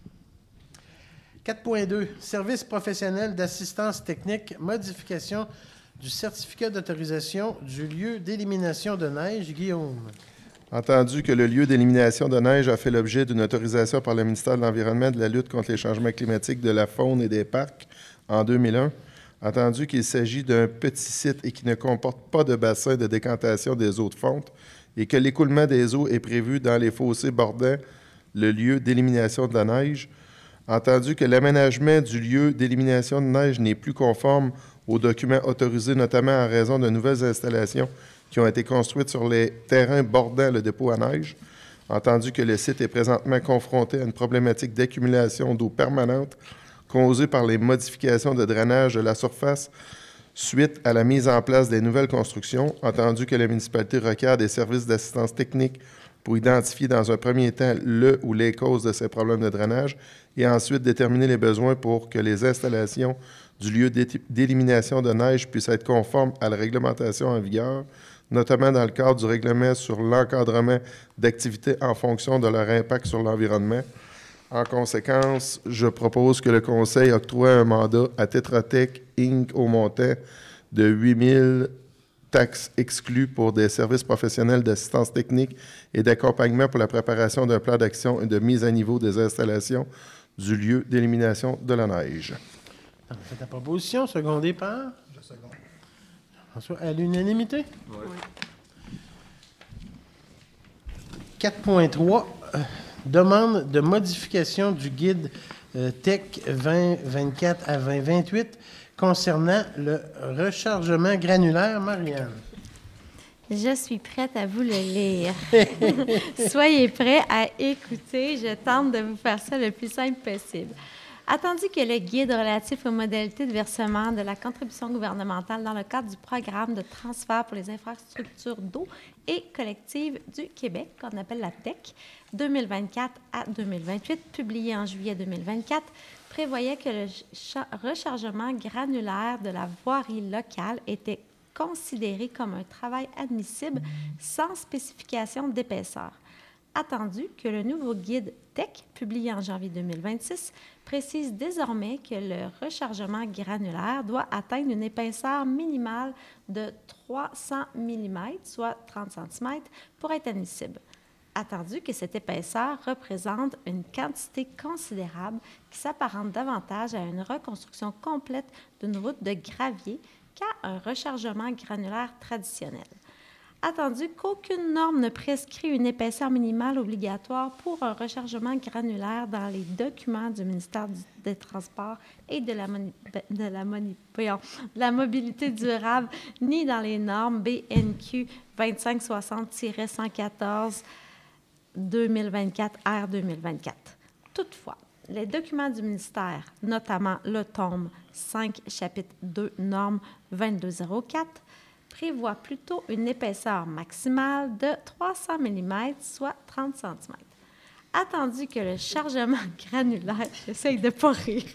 4.2. Service professionnel d'assistance technique, modification du certificat d'autorisation du lieu d'élimination de neige. Guillaume. Entendu que le lieu d'élimination de neige a fait l'objet d'une autorisation par le ministère de l'Environnement et de la lutte contre les changements climatiques, de la faune et des parcs en 2001, entendu qu'il s'agit d'un petit site et qui ne comporte pas de bassin de décantation des eaux de fonte et que l'écoulement des eaux est prévu dans les fossés bordant le lieu d'élimination de la neige, entendu que l'aménagement du lieu d'élimination de neige n'est plus conforme aux documents autorisés, notamment en raison de nouvelles installations qui ont été construites sur les terrains bordant le dépôt à neige, entendu que le site est présentement confronté à une problématique d'accumulation d'eau permanente causée par les modifications de drainage de la surface suite à la mise en place des nouvelles constructions, entendu que la municipalité requiert des services d'assistance technique pour identifier dans un premier temps le ou les causes de ces problèmes de drainage et ensuite déterminer les besoins pour que les installations du lieu d'élimination de neige puissent être conformes à la réglementation en vigueur, notamment dans le cadre du règlement sur l'encadrement d'activités en fonction de leur impact sur l'environnement. En conséquence, je propose que le Conseil octroie un mandat à Tétratec Inc. au montant de 8 000 taxes exclues pour des services professionnels d'assistance technique et d'accompagnement pour la préparation d'un plan d'action et de mise à niveau des installations du lieu d'élimination de la neige. Tu as fait ta proposition, secondée par? Je seconde. François, à l'unanimité? Oui. 4.3. Demande de modification du guide TEC 2024 à 2028 concernant le rechargement granulaire. Marianne. Je suis prête à vous le lire. Soyez prêts à écouter. Je tente de vous faire ça le plus simple possible. Attendu que le guide relatif aux modalités de versement de la contribution gouvernementale dans le cadre du programme de transfert pour les infrastructures d'eau et collectives du Québec, qu'on appelle la TEC, 2024 à 2028, publié en juillet 2024, prévoyait que le rechargement granulaire de la voirie locale était considéré comme un travail admissible sans spécification d'épaisseur. Attendu que le nouveau guide TEC, publié en janvier 2026, précise désormais que le rechargement granulaire doit atteindre une épaisseur minimale de 300 mm, soit 30 cm, pour être admissible. Attendu que cette épaisseur représente une quantité considérable qui s'apparente davantage à une reconstruction complète d'une route de gravier qu'à un rechargement granulaire traditionnel. Attendu qu'aucune norme ne prescrit une épaisseur minimale obligatoire pour un rechargement granulaire dans les documents du ministère des Transports et de la mobilité durable, ni dans les normes BNQ 2560-114 2024 R 2024. Toutefois, les documents du ministère, notamment le tome 5, chapitre 2, norme 2204, prévoit plutôt une épaisseur maximale de 300 mm, soit 30 cm. Attendu que le chargement granulaire, j'essaye de ne pas rire,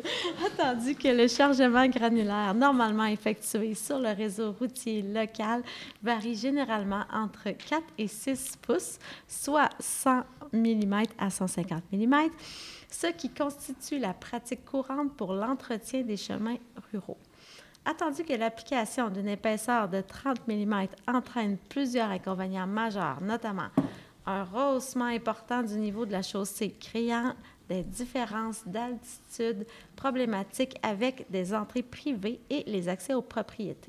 attendu que le chargement granulaire normalement effectué sur le réseau routier local varie généralement entre 4 et 6 pouces, soit 100 mm à 150 mm, ce qui constitue la pratique courante pour l'entretien des chemins ruraux. Attendu que l'application d'une épaisseur de 30 mm entraîne plusieurs inconvénients majeurs, notamment un rehaussement important du niveau de la chaussée, créant des différences d'altitude problématiques avec des entrées privées et les accès aux propriétés.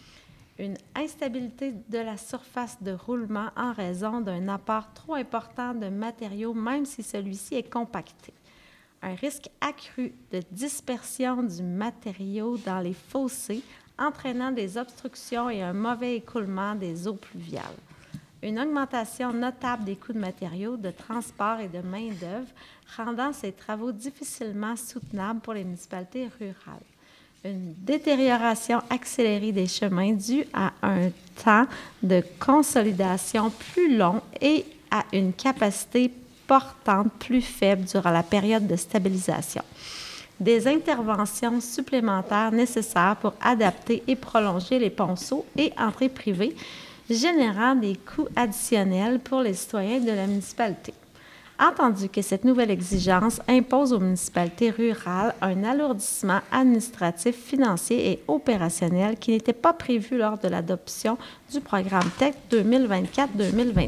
Une instabilité de la surface de roulement en raison d'un apport trop important de matériaux, même si celui-ci est compacté. Un risque accru de dispersion du matériau dans les fossés, entraînant des obstructions et un mauvais écoulement des eaux pluviales. Une augmentation notable des coûts de matériaux, de transport et de main-d'œuvre, rendant ces travaux difficilement soutenables pour les municipalités rurales. Une détérioration accélérée des chemins due à un temps de consolidation plus long et à une capacité portante plus faible durant la période de stabilisation. Des interventions supplémentaires nécessaires pour adapter et prolonger les ponceaux et entrées privées, générant des coûts additionnels pour les citoyens de la municipalité. Entendu que cette nouvelle exigence impose aux municipalités rurales un alourdissement administratif, financier et opérationnel qui n'était pas prévu lors de l'adoption du programme TEC 2024-2028.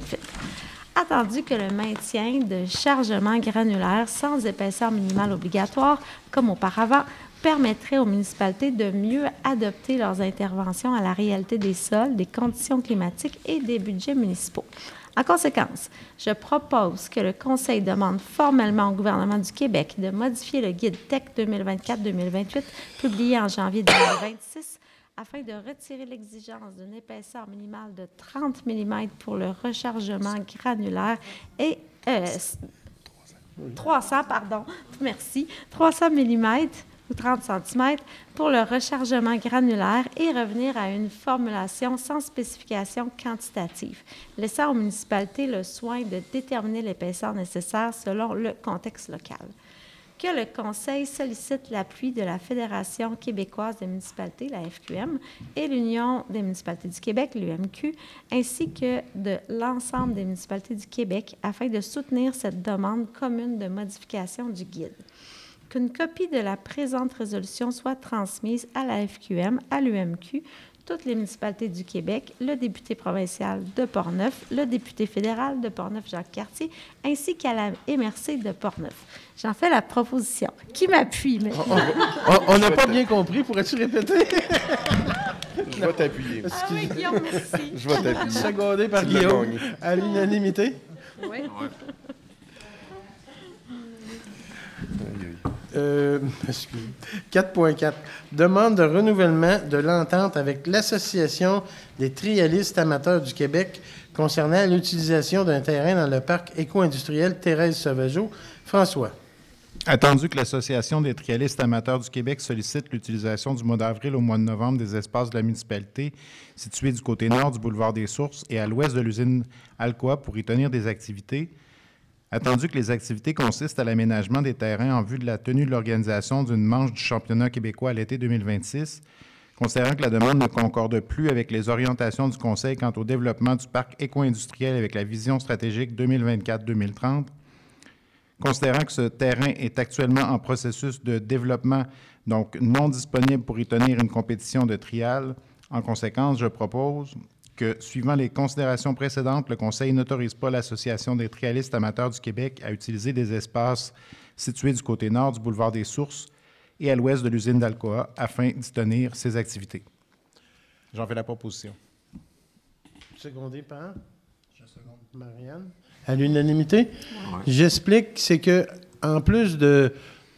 Attendu que le maintien de chargement granulaire sans épaisseur minimale obligatoire, comme auparavant, permettrait aux municipalités de mieux adapter leurs interventions à la réalité des sols, des conditions climatiques et des budgets municipaux. En conséquence, je propose que le Conseil demande formellement au gouvernement du Québec de modifier le guide TEC 2024-2028, publié en janvier 2026, afin de retirer l'exigence d'une épaisseur minimale de 30 mm pour le rechargement granulaire et 300 mm ou 30 cm pour le rechargement granulaire et revenir à une formulation sans spécification quantitative, laissant aux municipalités le soin de déterminer l'épaisseur nécessaire selon le contexte local. Que le Conseil sollicite l'appui de la Fédération québécoise des municipalités, la FQM, et l'Union des municipalités du Québec, l'UMQ, ainsi que de l'ensemble des municipalités du Québec afin de soutenir cette demande commune de modification du guide. Qu'une copie de la présente résolution soit transmise à la FQM, à l'UMQ, toutes les municipalités du Québec, le député provincial de Portneuf, le député fédéral de Portneuf, Jacques Cartier, ainsi qu'à la MRC de Portneuf. J'en fais la proposition. Qui m'appuie maintenant? On n'a pas bien compris. Pourrais-tu répéter? Je vais t'appuyer. Ah oui, Guillaume, merci. Je vais t'appuyer. Secondé par Tu l'as Guillaume, gagné. à l'unanimité. Oui. 4.4. Demande de renouvellement de l'entente avec l'Association des trialistes amateurs du Québec concernant l'utilisation d'un terrain dans le parc éco-industriel Thérèse Sauvageau. François. Attendu que l'Association des trialistes amateurs du Québec sollicite l'utilisation du mois d'avril au mois de novembre des espaces de la municipalité situés du côté nord du boulevard des Sources et à l'ouest de l'usine Alcoa pour y tenir des activités, attendu que les activités consistent à l'aménagement des terrains en vue de la tenue de l'organisation d'une manche du championnat québécois à l'été 2026, Considérant que la demande ne concorde plus avec les orientations du Conseil quant au développement du parc éco-industriel avec la vision stratégique 2024-2030, considérant que ce terrain est actuellement en processus de développement, donc non disponible pour y tenir une compétition de trial, en conséquence, je propose que, suivant les considérations précédentes, le Conseil n'autorise pas l'Association des trialistes amateurs du Québec à utiliser des espaces situés du côté nord du boulevard des Sources et à l'ouest de l'usine d'Alcoa afin d'y tenir ses activités. J'en fais la proposition. Secondé par Je seconde. Marianne. À l'unanimité? Ouais. J'explique, c'est que en plus d'être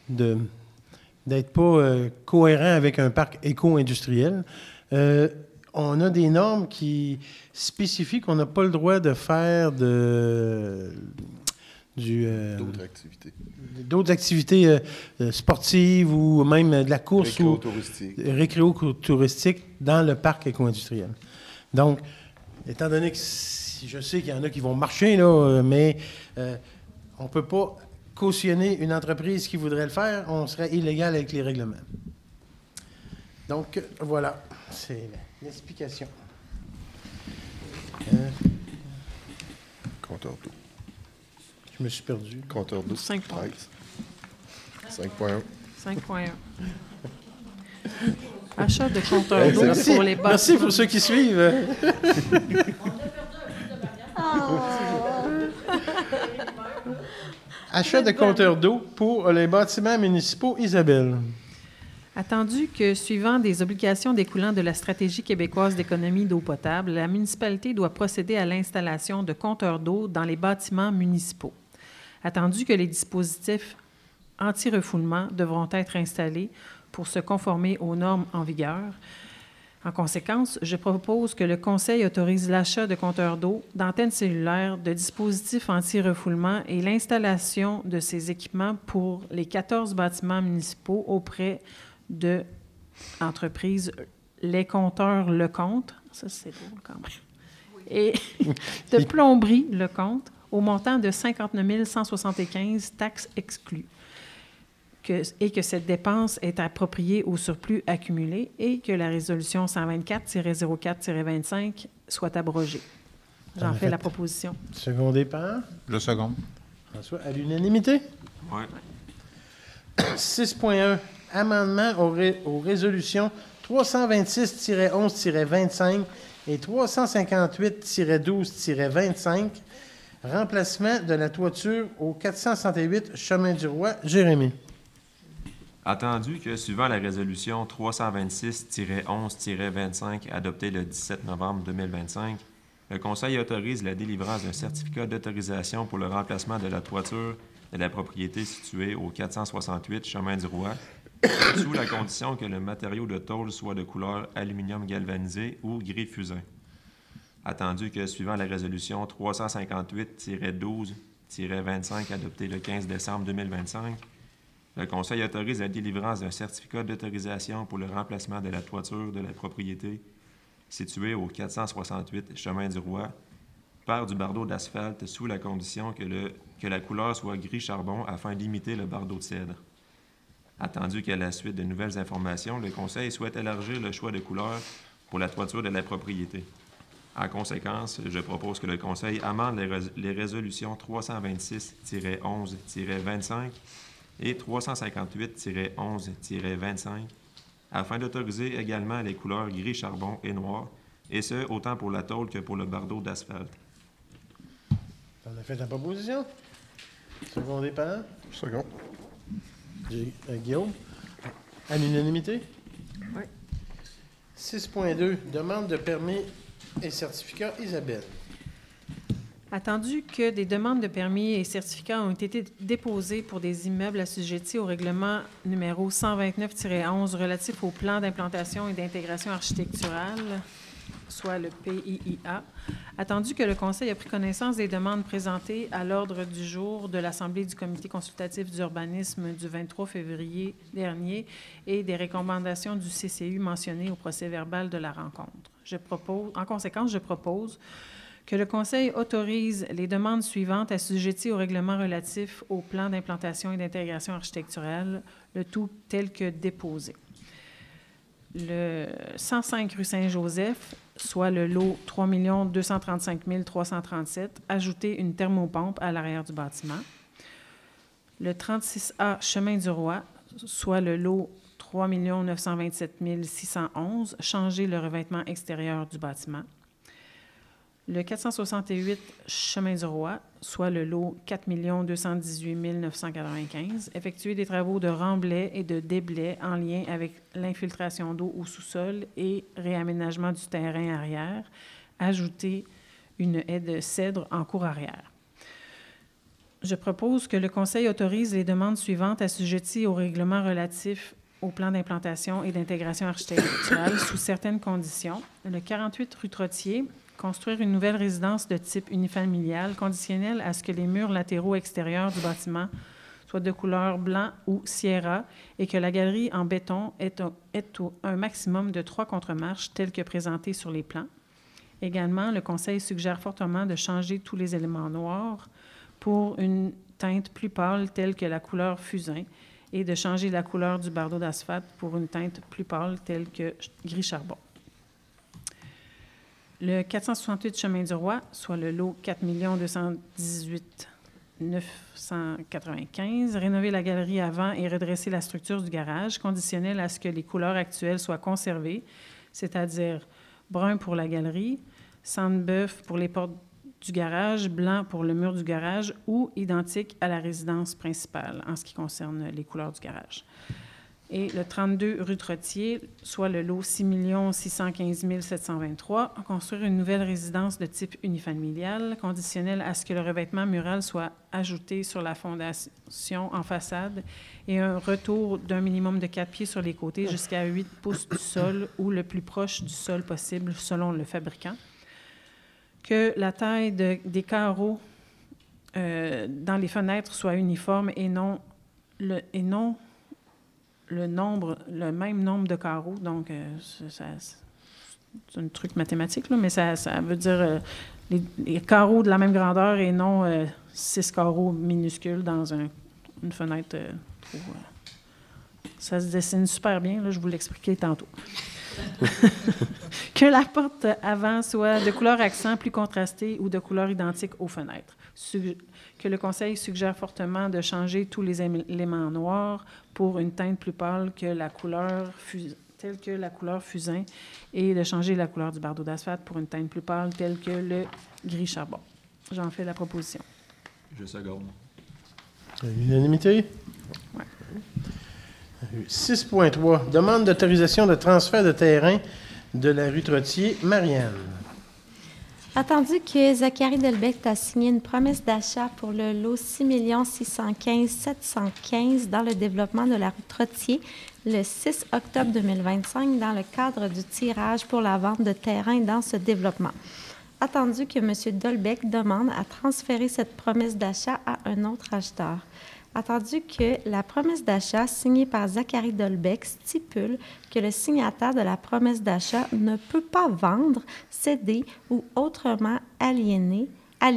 pas cohérent avec un parc éco-industriel, on a des normes qui spécifient qu'on n'a pas le droit de faire d'autres activités sportives ou même de la course ou récréo-touristique dans le parc éco-industriel. Donc, étant donné que je sais qu'il y en a qui vont marcher, là, mais on ne peut pas cautionner une entreprise qui voudrait le faire, on serait illégal avec les règlements. Donc, voilà, c'est l'explication. Compteur d'eau. Je me suis perdu. Compteur d'eau. 5 13. 5.1. 5.1. Achat de compteurs d'eau pour les bâtiments. Merci pour ceux qui suivent. Achat de compteurs d'eau pour les bâtiments municipaux. Isabelle. Attendu que, suivant des obligations découlant de la stratégie québécoise d'économie d'eau potable, la municipalité doit procéder à l'installation de compteurs d'eau dans les bâtiments municipaux. Attendu que les dispositifs anti-refoulement devront être installés pour se conformer aux normes en vigueur, en conséquence, je propose que le Conseil autorise l'achat de compteurs d'eau, d'antennes cellulaires, de dispositifs anti-refoulement et l'installation de ces équipements pour les 14 bâtiments municipaux auprès de l'entreprise Les Compteurs Lecomte, ça c'est drôle quand même, et de plomberie Lecomte, au montant de 59 175 taxes exclues. Et que cette dépense est appropriée au surplus accumulé et que la résolution 124-04-25 soit abrogée. J'en fais la proposition. Secondé par Je seconde. François. À l'unanimité? Oui. 6.1. Amendement aux résolutions 326-11-25 et 358-12-25. Remplacement de la toiture au 468 Chemin du Roi. Jérémy. Attendu que, suivant la résolution 326-11-25 adoptée le 17 novembre 2025, le Conseil autorise la délivrance d'un certificat d'autorisation pour le remplacement de la toiture de la propriété située au 468 Chemin du Roi, sous la condition que le matériau de tôle soit de couleur aluminium galvanisé ou gris fusain. Attendu que, suivant la résolution 358-12-25 adoptée le 15 décembre 2025, le Conseil autorise la délivrance d'un certificat d'autorisation pour le remplacement de la toiture de la propriété située au 468 Chemin du Roi par du bardeau d'asphalte sous la condition que la couleur soit gris charbon afin d'imiter le bardeau de cèdre. Attendu qu'à la suite de nouvelles informations, le Conseil souhaite élargir le choix de couleur pour la toiture de la propriété. En conséquence, je propose que le Conseil amende les résolutions 326-11-25 et 358-11-25 afin d'autoriser également les couleurs gris charbon et noir, et ce, autant pour la tôle que pour le bardeau d'asphalte. Tu en as fait ta proposition? Secondé par Second. Guillaume. À l'unanimité? Oui. 6.2. Demande de permis et certificat. Isabelle. Attendu que des demandes de permis et certificats ont été déposées pour des immeubles assujettis au règlement numéro 129-11 relatif au plan d'implantation et d'intégration architecturale, soit le PIIA, attendu que le Conseil a pris connaissance des demandes présentées à l'ordre du jour de l'Assemblée du Comité consultatif d'urbanisme du 23 février dernier et des recommandations du CCU mentionnées au procès-verbal de la rencontre. En conséquence, je propose que le Conseil autorise les demandes suivantes assujetties au règlement relatif au plan d'implantation et d'intégration architecturale, le tout tel que déposé. le 105 rue Saint-Joseph, soit le lot 3 235 337, ajouter une thermopompe à l'arrière du bâtiment. Le 36A chemin du Roi, soit le lot 3 927 611, changer le revêtement extérieur du bâtiment. Le 468 chemin du Roi, soit le lot 4 218 995, effectuer des travaux de remblai et de déblai en lien avec l'infiltration d'eau au sous-sol et réaménagement du terrain arrière, ajouter une haie de cèdre en cour arrière. Je propose que le Conseil autorise les demandes suivantes assujetties au règlement relatif au plan d'implantation et d'intégration architecturale sous certaines conditions. Le 48 rue Trottier, construire une nouvelle résidence de type unifamilial conditionnelle à ce que les murs latéraux extérieurs du bâtiment soient de couleur blanc ou sierra et que la galerie en béton ait un maximum de 3 contremarches telles que présentées sur les plans. Également, le Conseil suggère fortement de changer tous les éléments noirs pour une teinte plus pâle telle que la couleur fusain et de changer la couleur du bardeau d'asphalte pour une teinte plus pâle telle que gris charbon. Le 468 chemin du Roi, soit le lot 4 218 995, rénover la galerie avant et redresser la structure du garage, conditionnelle à ce que les couleurs actuelles soient conservées, c'est-à-dire brun pour la galerie, sang de bœuf pour les portes du garage, blanc pour le mur du garage ou identique à la résidence principale en ce qui concerne les couleurs du garage. Et le 32 rue Trottier, soit le lot 6 615 723, construire une nouvelle résidence de type unifamilial, conditionnelle à ce que le revêtement mural soit ajouté sur la fondation en façade et un retour d'un minimum de 4 pieds sur les côtés jusqu'à 8 pouces du sol ou le plus proche du sol possible selon le fabricant. Que la taille des carreaux dans les fenêtres soit uniforme et non le même nombre de carreaux. Donc, c'est un truc mathématique, là, mais ça veut dire les carreaux de la même grandeur et non 6 carreaux minuscules dans une fenêtre trop... ça se dessine super bien, là, je vous l'expliquais tantôt. Que la porte avant soit de couleur accent plus contrastée ou de couleur identique aux fenêtres. Que le Conseil suggère fortement de changer tous les éléments noirs pour une teinte plus pâle que la couleur telle que la couleur fusain et de changer la couleur du bardeau d'asphalte pour une teinte plus pâle telle que le gris charbon. J'en fais la proposition. Je seconde. L'unanimité? Oui. 6.3. Demande d'autorisation de transfert de terrain de la rue Trottier. Marianne. Attendu que Zachary Delbecq a signé une promesse d'achat pour le lot 6 615 715 dans le développement de la rue Trottier le 6 octobre 2025 dans le cadre du tirage pour la vente de terrain dans ce développement. Attendu que M. Delbecq demande à transférer cette promesse d'achat à un autre acheteur. Attendu que la promesse d'achat signée par Zachary Delbecq stipule que le signataire de la promesse d'achat ne peut pas vendre, céder ou autrement aliéner,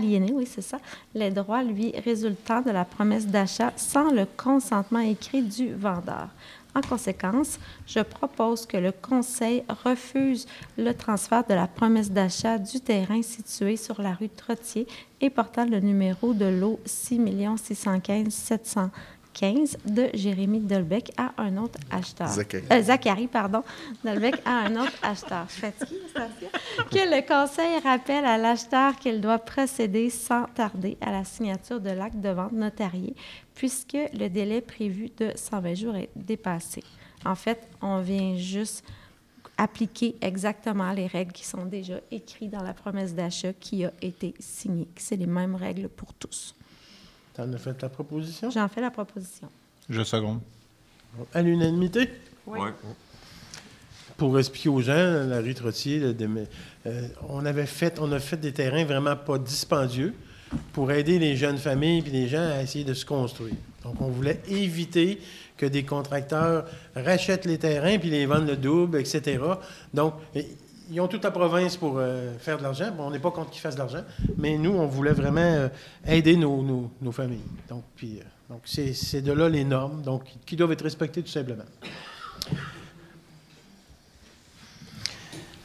les droits lui résultant de la promesse d'achat sans le consentement écrit du vendeur. En conséquence, je propose que le Conseil refuse le transfert de la promesse d'achat du terrain situé sur la rue Trottier et portant le numéro de lot 6 615 715 de Jérémy Delbecq à un autre acheteur. Zachary Delbecq à un autre acheteur. Je suis fatiguée, que le Conseil rappelle à l'acheteur qu'il doit procéder sans tarder à la signature de l'acte de vente notarié puisque le délai prévu de 120 jours est dépassé. En fait, on vient juste appliquer exactement les règles qui sont déjà écrites dans la promesse d'achat qui a été signée. C'est les mêmes règles pour tous. Tu en as fait la proposition? J'en fais la proposition. Je seconde. À l'unanimité? Oui. Ouais. Pour expliquer aux gens, la rue Trottier, on a fait des terrains vraiment pas dispendieux pour aider les jeunes familles et les gens à essayer de se construire. Donc, on voulait éviter que des contracteurs rachètent les terrains puis les vendent le double, etc. Donc, ils ont toute la province pour faire de l'argent. Bon, on n'est pas contre qu'ils fassent de l'argent, mais nous, on voulait vraiment aider nos familles. Donc, c'est de là les normes, donc qui doivent être respectées tout simplement.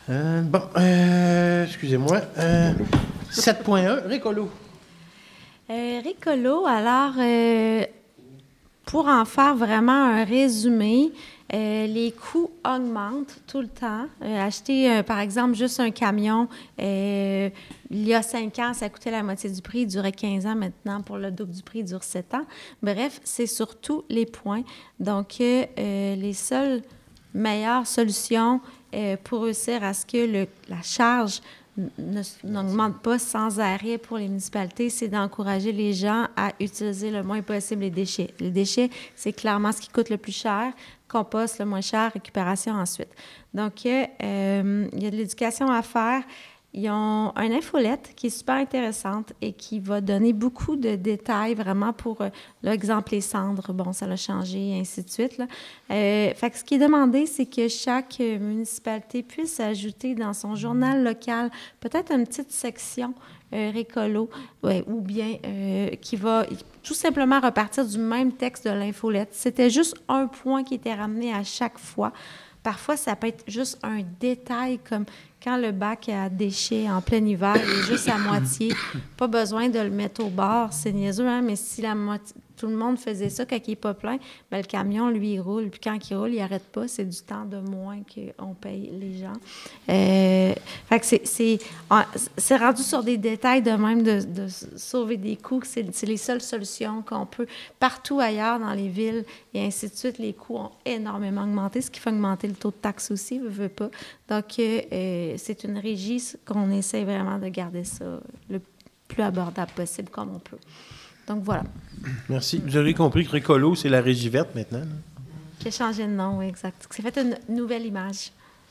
Excusez-moi. 7.1, Récolo. Récolo, alors, pour en faire vraiment un résumé, les coûts augmentent tout le temps. Acheter, par exemple, juste un camion, il y a 5 ans, ça coûtait la moitié du prix, il durait 15 ans maintenant, pour le double du prix, il dure 7 ans. Bref, c'est surtout les points. Donc, les seules meilleures solutions pour réussir à ce que la charge n'augmente pas sans arrêt pour les municipalités, c'est d'encourager les gens à utiliser le moins possible les déchets. Les déchets, c'est clairement ce qui coûte le plus cher. Compost, le moins cher, récupération ensuite. Donc, il y a de l'éducation à faire. Ils ont une infolette qui est super intéressante et qui va donner beaucoup de détails vraiment pour l'exemple les cendres. Bon, ça l'a changé, et ainsi de suite. Là. Fait que ce qui est demandé, c'est que chaque municipalité puisse ajouter dans son journal local peut-être une petite section récolo, ou bien qui va tout simplement repartir du même texte de l'infolette. C'était juste un point qui était ramené à chaque fois. Parfois, ça peut être juste un détail comme quand le bac à déchets en plein hiver est juste à moitié. Pas besoin de le mettre au bord, c'est niaiseux, hein? Mais si tout le monde faisait ça quand il n'est pas plein, bien, le camion, lui, il roule. Puis quand il roule, il n'arrête pas. C'est du temps de moins qu'on paye les gens. Fait que c'est rendu sur des détails de même de sauver des coûts. C'est les seules solutions qu'on peut. Partout ailleurs dans les villes et ainsi de suite, les coûts ont énormément augmenté, ce qui fait augmenter le taux de taxe aussi, veut pas. Donc, c'est une régie qu'on essaie vraiment de garder ça le plus abordable possible comme on peut. Donc, voilà. Merci. Vous aurez compris que Récolo, c'est la Régie verte maintenant. Là. Qui a changé de nom, oui, exact. C'est fait une nouvelle image.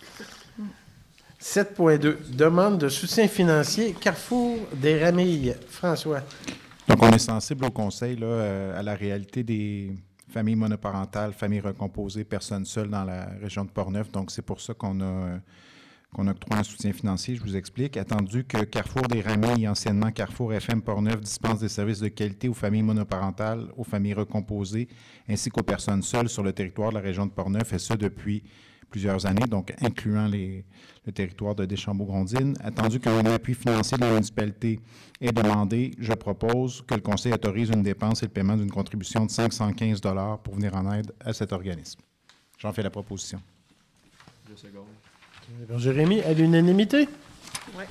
7.2. Demande de soutien financier. Carrefour des Ramilles. François. Donc, on est sensible au Conseil là, à la réalité des familles monoparentales, familles recomposées, personnes seules dans la région de Portneuf. Donc, c'est pour ça qu'on octroie un soutien financier. Je vous explique. Attendu que Carrefour des Ramilles, anciennement Carrefour FM Portneuf, dispense des services de qualité aux familles monoparentales, aux familles recomposées, ainsi qu'aux personnes seules sur le territoire de la région de Portneuf, et ce depuis plusieurs années, donc incluant le territoire de Deschambault-Grondines. Attendu qu'un appui financier de la municipalité est demandé, je propose que le Conseil autorise une dépense et le paiement d'une contribution de 515 $ pour venir en aide à cet organisme. J'en fais la proposition. 2 secondes. Alors, Jérémy, à l'unanimité? Oui.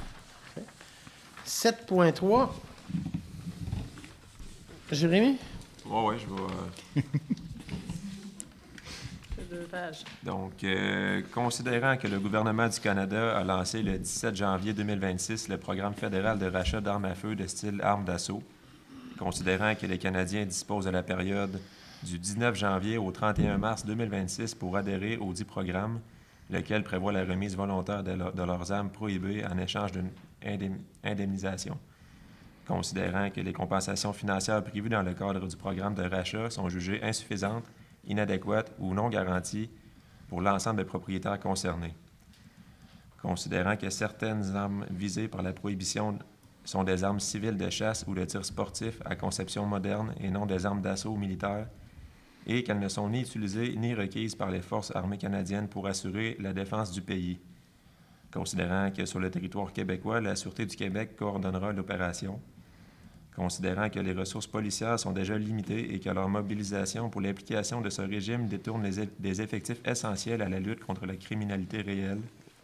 7.3. Jérémy? Oui, je vais... C'est 2 pages. Donc, considérant que le gouvernement du Canada a lancé le 17 janvier 2026 le programme fédéral de rachat d'armes à feu de style armes d'assaut, considérant que les Canadiens disposent de la période du 19 janvier au 31 mars 2026 pour adhérer au dit programme, lequel prévoit la remise volontaire de leurs armes prohibées en échange d'une indemnisation. Considérant que les compensations financières prévues dans le cadre du programme de rachat sont jugées insuffisantes, inadéquates ou non garanties pour l'ensemble des propriétaires concernés. Considérant que certaines armes visées par la prohibition sont des armes civiles de chasse ou de tir sportif à conception moderne et non des armes d'assaut militaires, et qu'elles ne sont ni utilisées ni requises par les forces armées canadiennes pour assurer la défense du pays. Considérant que sur le territoire québécois, la Sûreté du Québec coordonnera l'opération. Considérant que les ressources policières sont déjà limitées et que leur mobilisation pour l'application de ce régime détourne des effectifs essentiels à la lutte contre la criminalité réelle.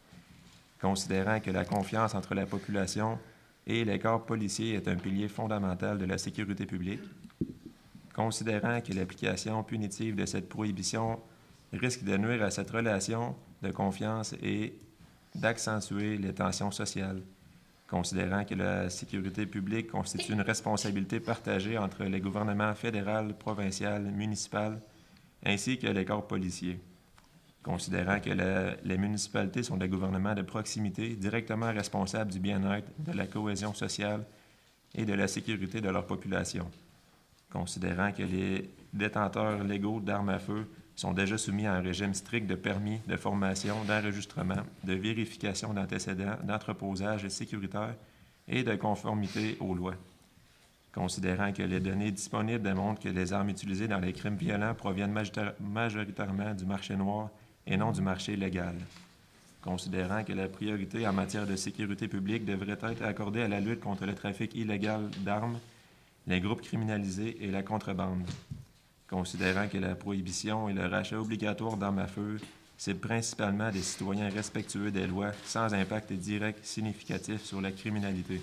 Considérant que la confiance entre la population et les corps policiers est un pilier fondamental de la sécurité publique. Considérant que l'application punitive de cette prohibition risque de nuire à cette relation de confiance et d'accentuer les tensions sociales. Considérant que la sécurité publique constitue une responsabilité partagée entre les gouvernements fédéral, provincial, municipal, ainsi que les corps policiers. Considérant que les municipalités sont des gouvernements de proximité directement responsables du bien-être, de la cohésion sociale et de la sécurité de leur population. Considérant que les détenteurs légaux d'armes à feu sont déjà soumis à un régime strict de permis, de formation, d'enregistrement, de vérification d'antécédents, d'entreposage sécuritaire et de conformité aux lois. Considérant que les données disponibles démontrent que les armes utilisées dans les crimes violents proviennent majoritairement du marché noir et non du marché légal. considérant que la priorité en matière de sécurité publique devrait être accordée à la lutte contre le trafic illégal d'armes, les groupes criminalisés et la contrebande, considérant que la prohibition et le rachat obligatoire d'armes à feu ciblent principalement des citoyens respectueux des lois sans impact direct significatif sur la criminalité.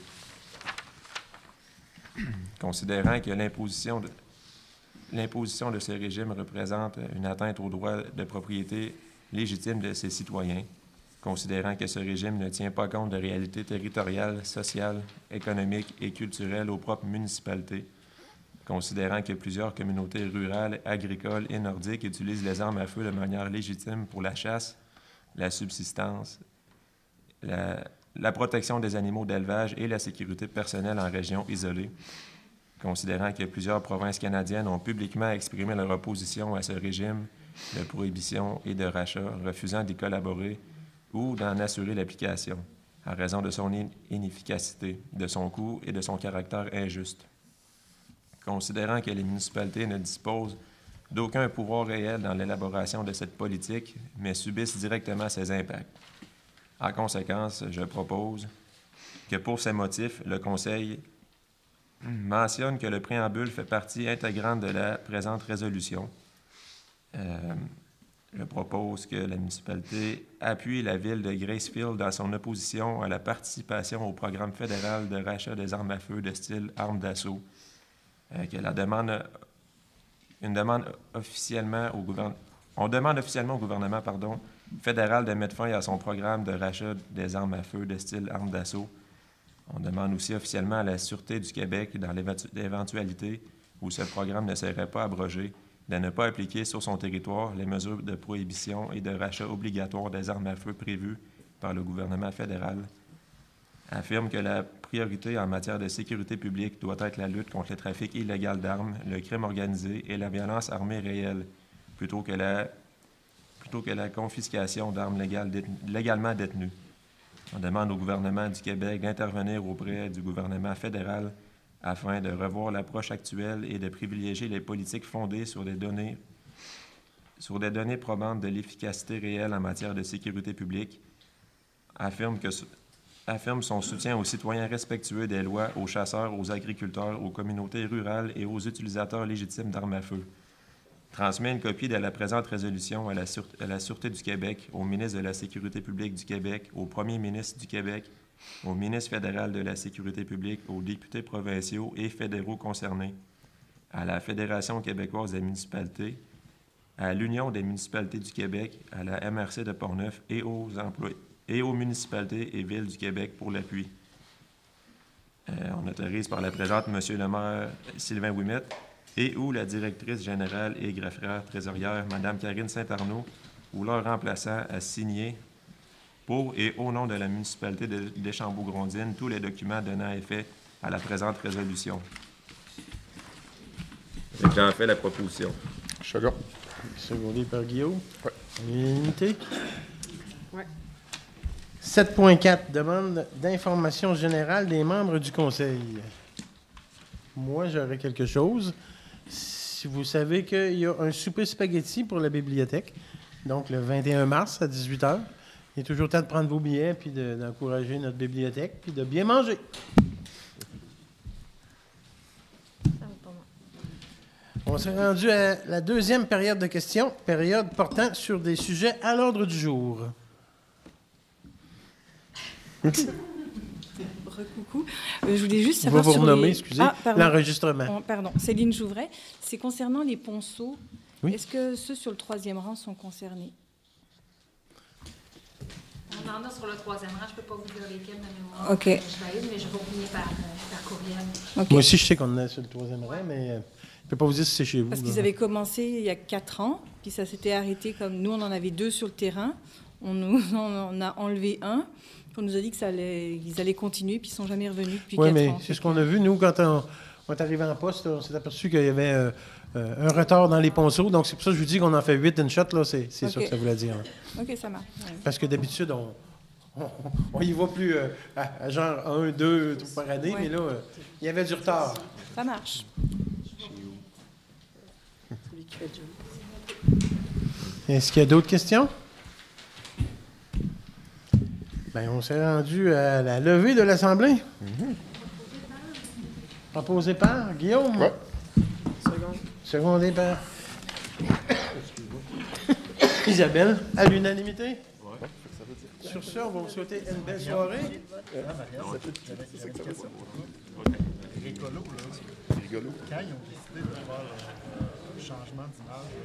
Considérant que l'imposition de ce régime représente une atteinte aux droits de propriété légitimes de ses citoyens, considérant que ce régime ne tient pas compte de réalités territoriales, sociales, économiques et culturelles aux propres municipalités, considérant que plusieurs communautés rurales, agricoles et nordiques utilisent les armes à feu de manière légitime pour la chasse, la subsistance, la protection des animaux d'élevage et la sécurité personnelle en régions isolées, considérant que plusieurs provinces canadiennes ont publiquement exprimé leur opposition à ce régime de prohibition et de rachat, refusant d'y collaborer ou d'en assurer l'application, en raison de son inefficacité, de son coût et de son caractère injuste. Considérant que les municipalités ne disposent d'aucun pouvoir réel dans l'élaboration de cette politique, mais subissent directement ses impacts. En conséquence, je propose que pour ces motifs, le Conseil mentionne que le préambule fait partie intégrante de la présente résolution. Je propose que la municipalité appuie la ville de Gracefield dans son opposition à la participation au programme fédéral de rachat des armes à feu de style armes d'assaut. On demande officiellement au gouvernement fédéral de mettre fin à son programme de rachat des armes à feu de style armes d'assaut. On demande aussi officiellement à la Sûreté du Québec, dans l'éventualité où ce programme ne serait pas abrogé, de ne pas appliquer sur son territoire les mesures de prohibition et de rachat obligatoire des armes à feu prévues par le gouvernement fédéral. Affirme que la priorité en matière de sécurité publique doit être la lutte contre le trafic illégal d'armes, le crime organisé et la violence armée réelle, plutôt que la confiscation d'armes légalement détenues. On demande au gouvernement du Québec d'intervenir auprès du gouvernement fédéral afin de revoir l'approche actuelle et de privilégier les politiques fondées sur des données probantes de l'efficacité réelle en matière de sécurité publique. Affirme son soutien aux citoyens respectueux des lois, aux chasseurs, aux agriculteurs, aux communautés rurales et aux utilisateurs légitimes d'armes à feu. Transmet une copie de la présente résolution à la Sûreté du Québec, au ministre de la Sécurité publique du Québec, au premier ministre du Québec, au ministre fédéral de la Sécurité publique, aux députés provinciaux et fédéraux concernés, à la Fédération québécoise des municipalités, à l'Union des municipalités du Québec, à la MRC de Portneuf et aux municipalités et villes du Québec pour l'appui. On autorise par la présente M. le maire Sylvain Ouimet et ou la directrice générale et greffière trésorière Mme Karine Saint-Arnaud ou leur remplaçant à signer pour et au nom de la municipalité de Deschambault-Grondines tous les documents donnant effet à la présente résolution. J'en fais la proposition. Second. Secondé par Guillaume. Oui. Unanimité. Oui. 7.4, demande d'information générale des membres du Conseil. Moi, j'aurais quelque chose. Si vous savez qu'il y a un souper spaghetti pour la bibliothèque, donc le 21 mars à 18h, il est toujours temps de prendre vos billets puis d'encourager notre bibliothèque puis de bien manger. On s'est rendu à la deuxième période de questions, période portant sur des sujets à l'ordre du jour. Recoucou. Je voulais juste savoir vous sur renommer, les... excusez, pardon. l'enregistrement. Pardon, Céline Jouvray. C'est concernant les ponceaux. Oui. Est-ce que ceux sur le 3e rang sont concernés? On en a sur le 3e rang. Je ne peux pas vous dire lesquels de mémoire. OK. Je valide, mais je vais revenir par courriel. OK. Moi aussi, je sais qu'on en a sur le 3e rang, mais je ne peux pas vous dire si c'est chez vous. Parce là. qu'ils avaient commencé il y a 4 ans, puis ça s'était arrêté comme nous, on en avait 2 sur le terrain. On nous en a enlevé un. On nous a dit qu'ils allaient continuer, puis ils ne sont jamais revenus depuis 4 ans. Oui, mais c'est ce qu'on a vu. Nous, quand on est arrivé en poste, on s'est aperçu qu'il y avait un retard dans les ponceaux. Donc, c'est pour ça que je vous dis qu'on en fait 8 d'une shot. Là, c'est ça que ça voulait dire. Là. OK, ça marche. Ouais. Parce que d'habitude, on y va plus à genre 1, 2 par année, mais là, il y avait du retard. Ça marche. Est-ce qu'il y a d'autres questions? Bien, on s'est rendu à la levée de l'Assemblée. Proposé par Guillaume. Ouais. Secondé par Isabelle, à l'unanimité. Sur ce, on va vous souhaiter une belle soirée. Rigolo, là. Quand ils ont décidé de faire le changement d'image,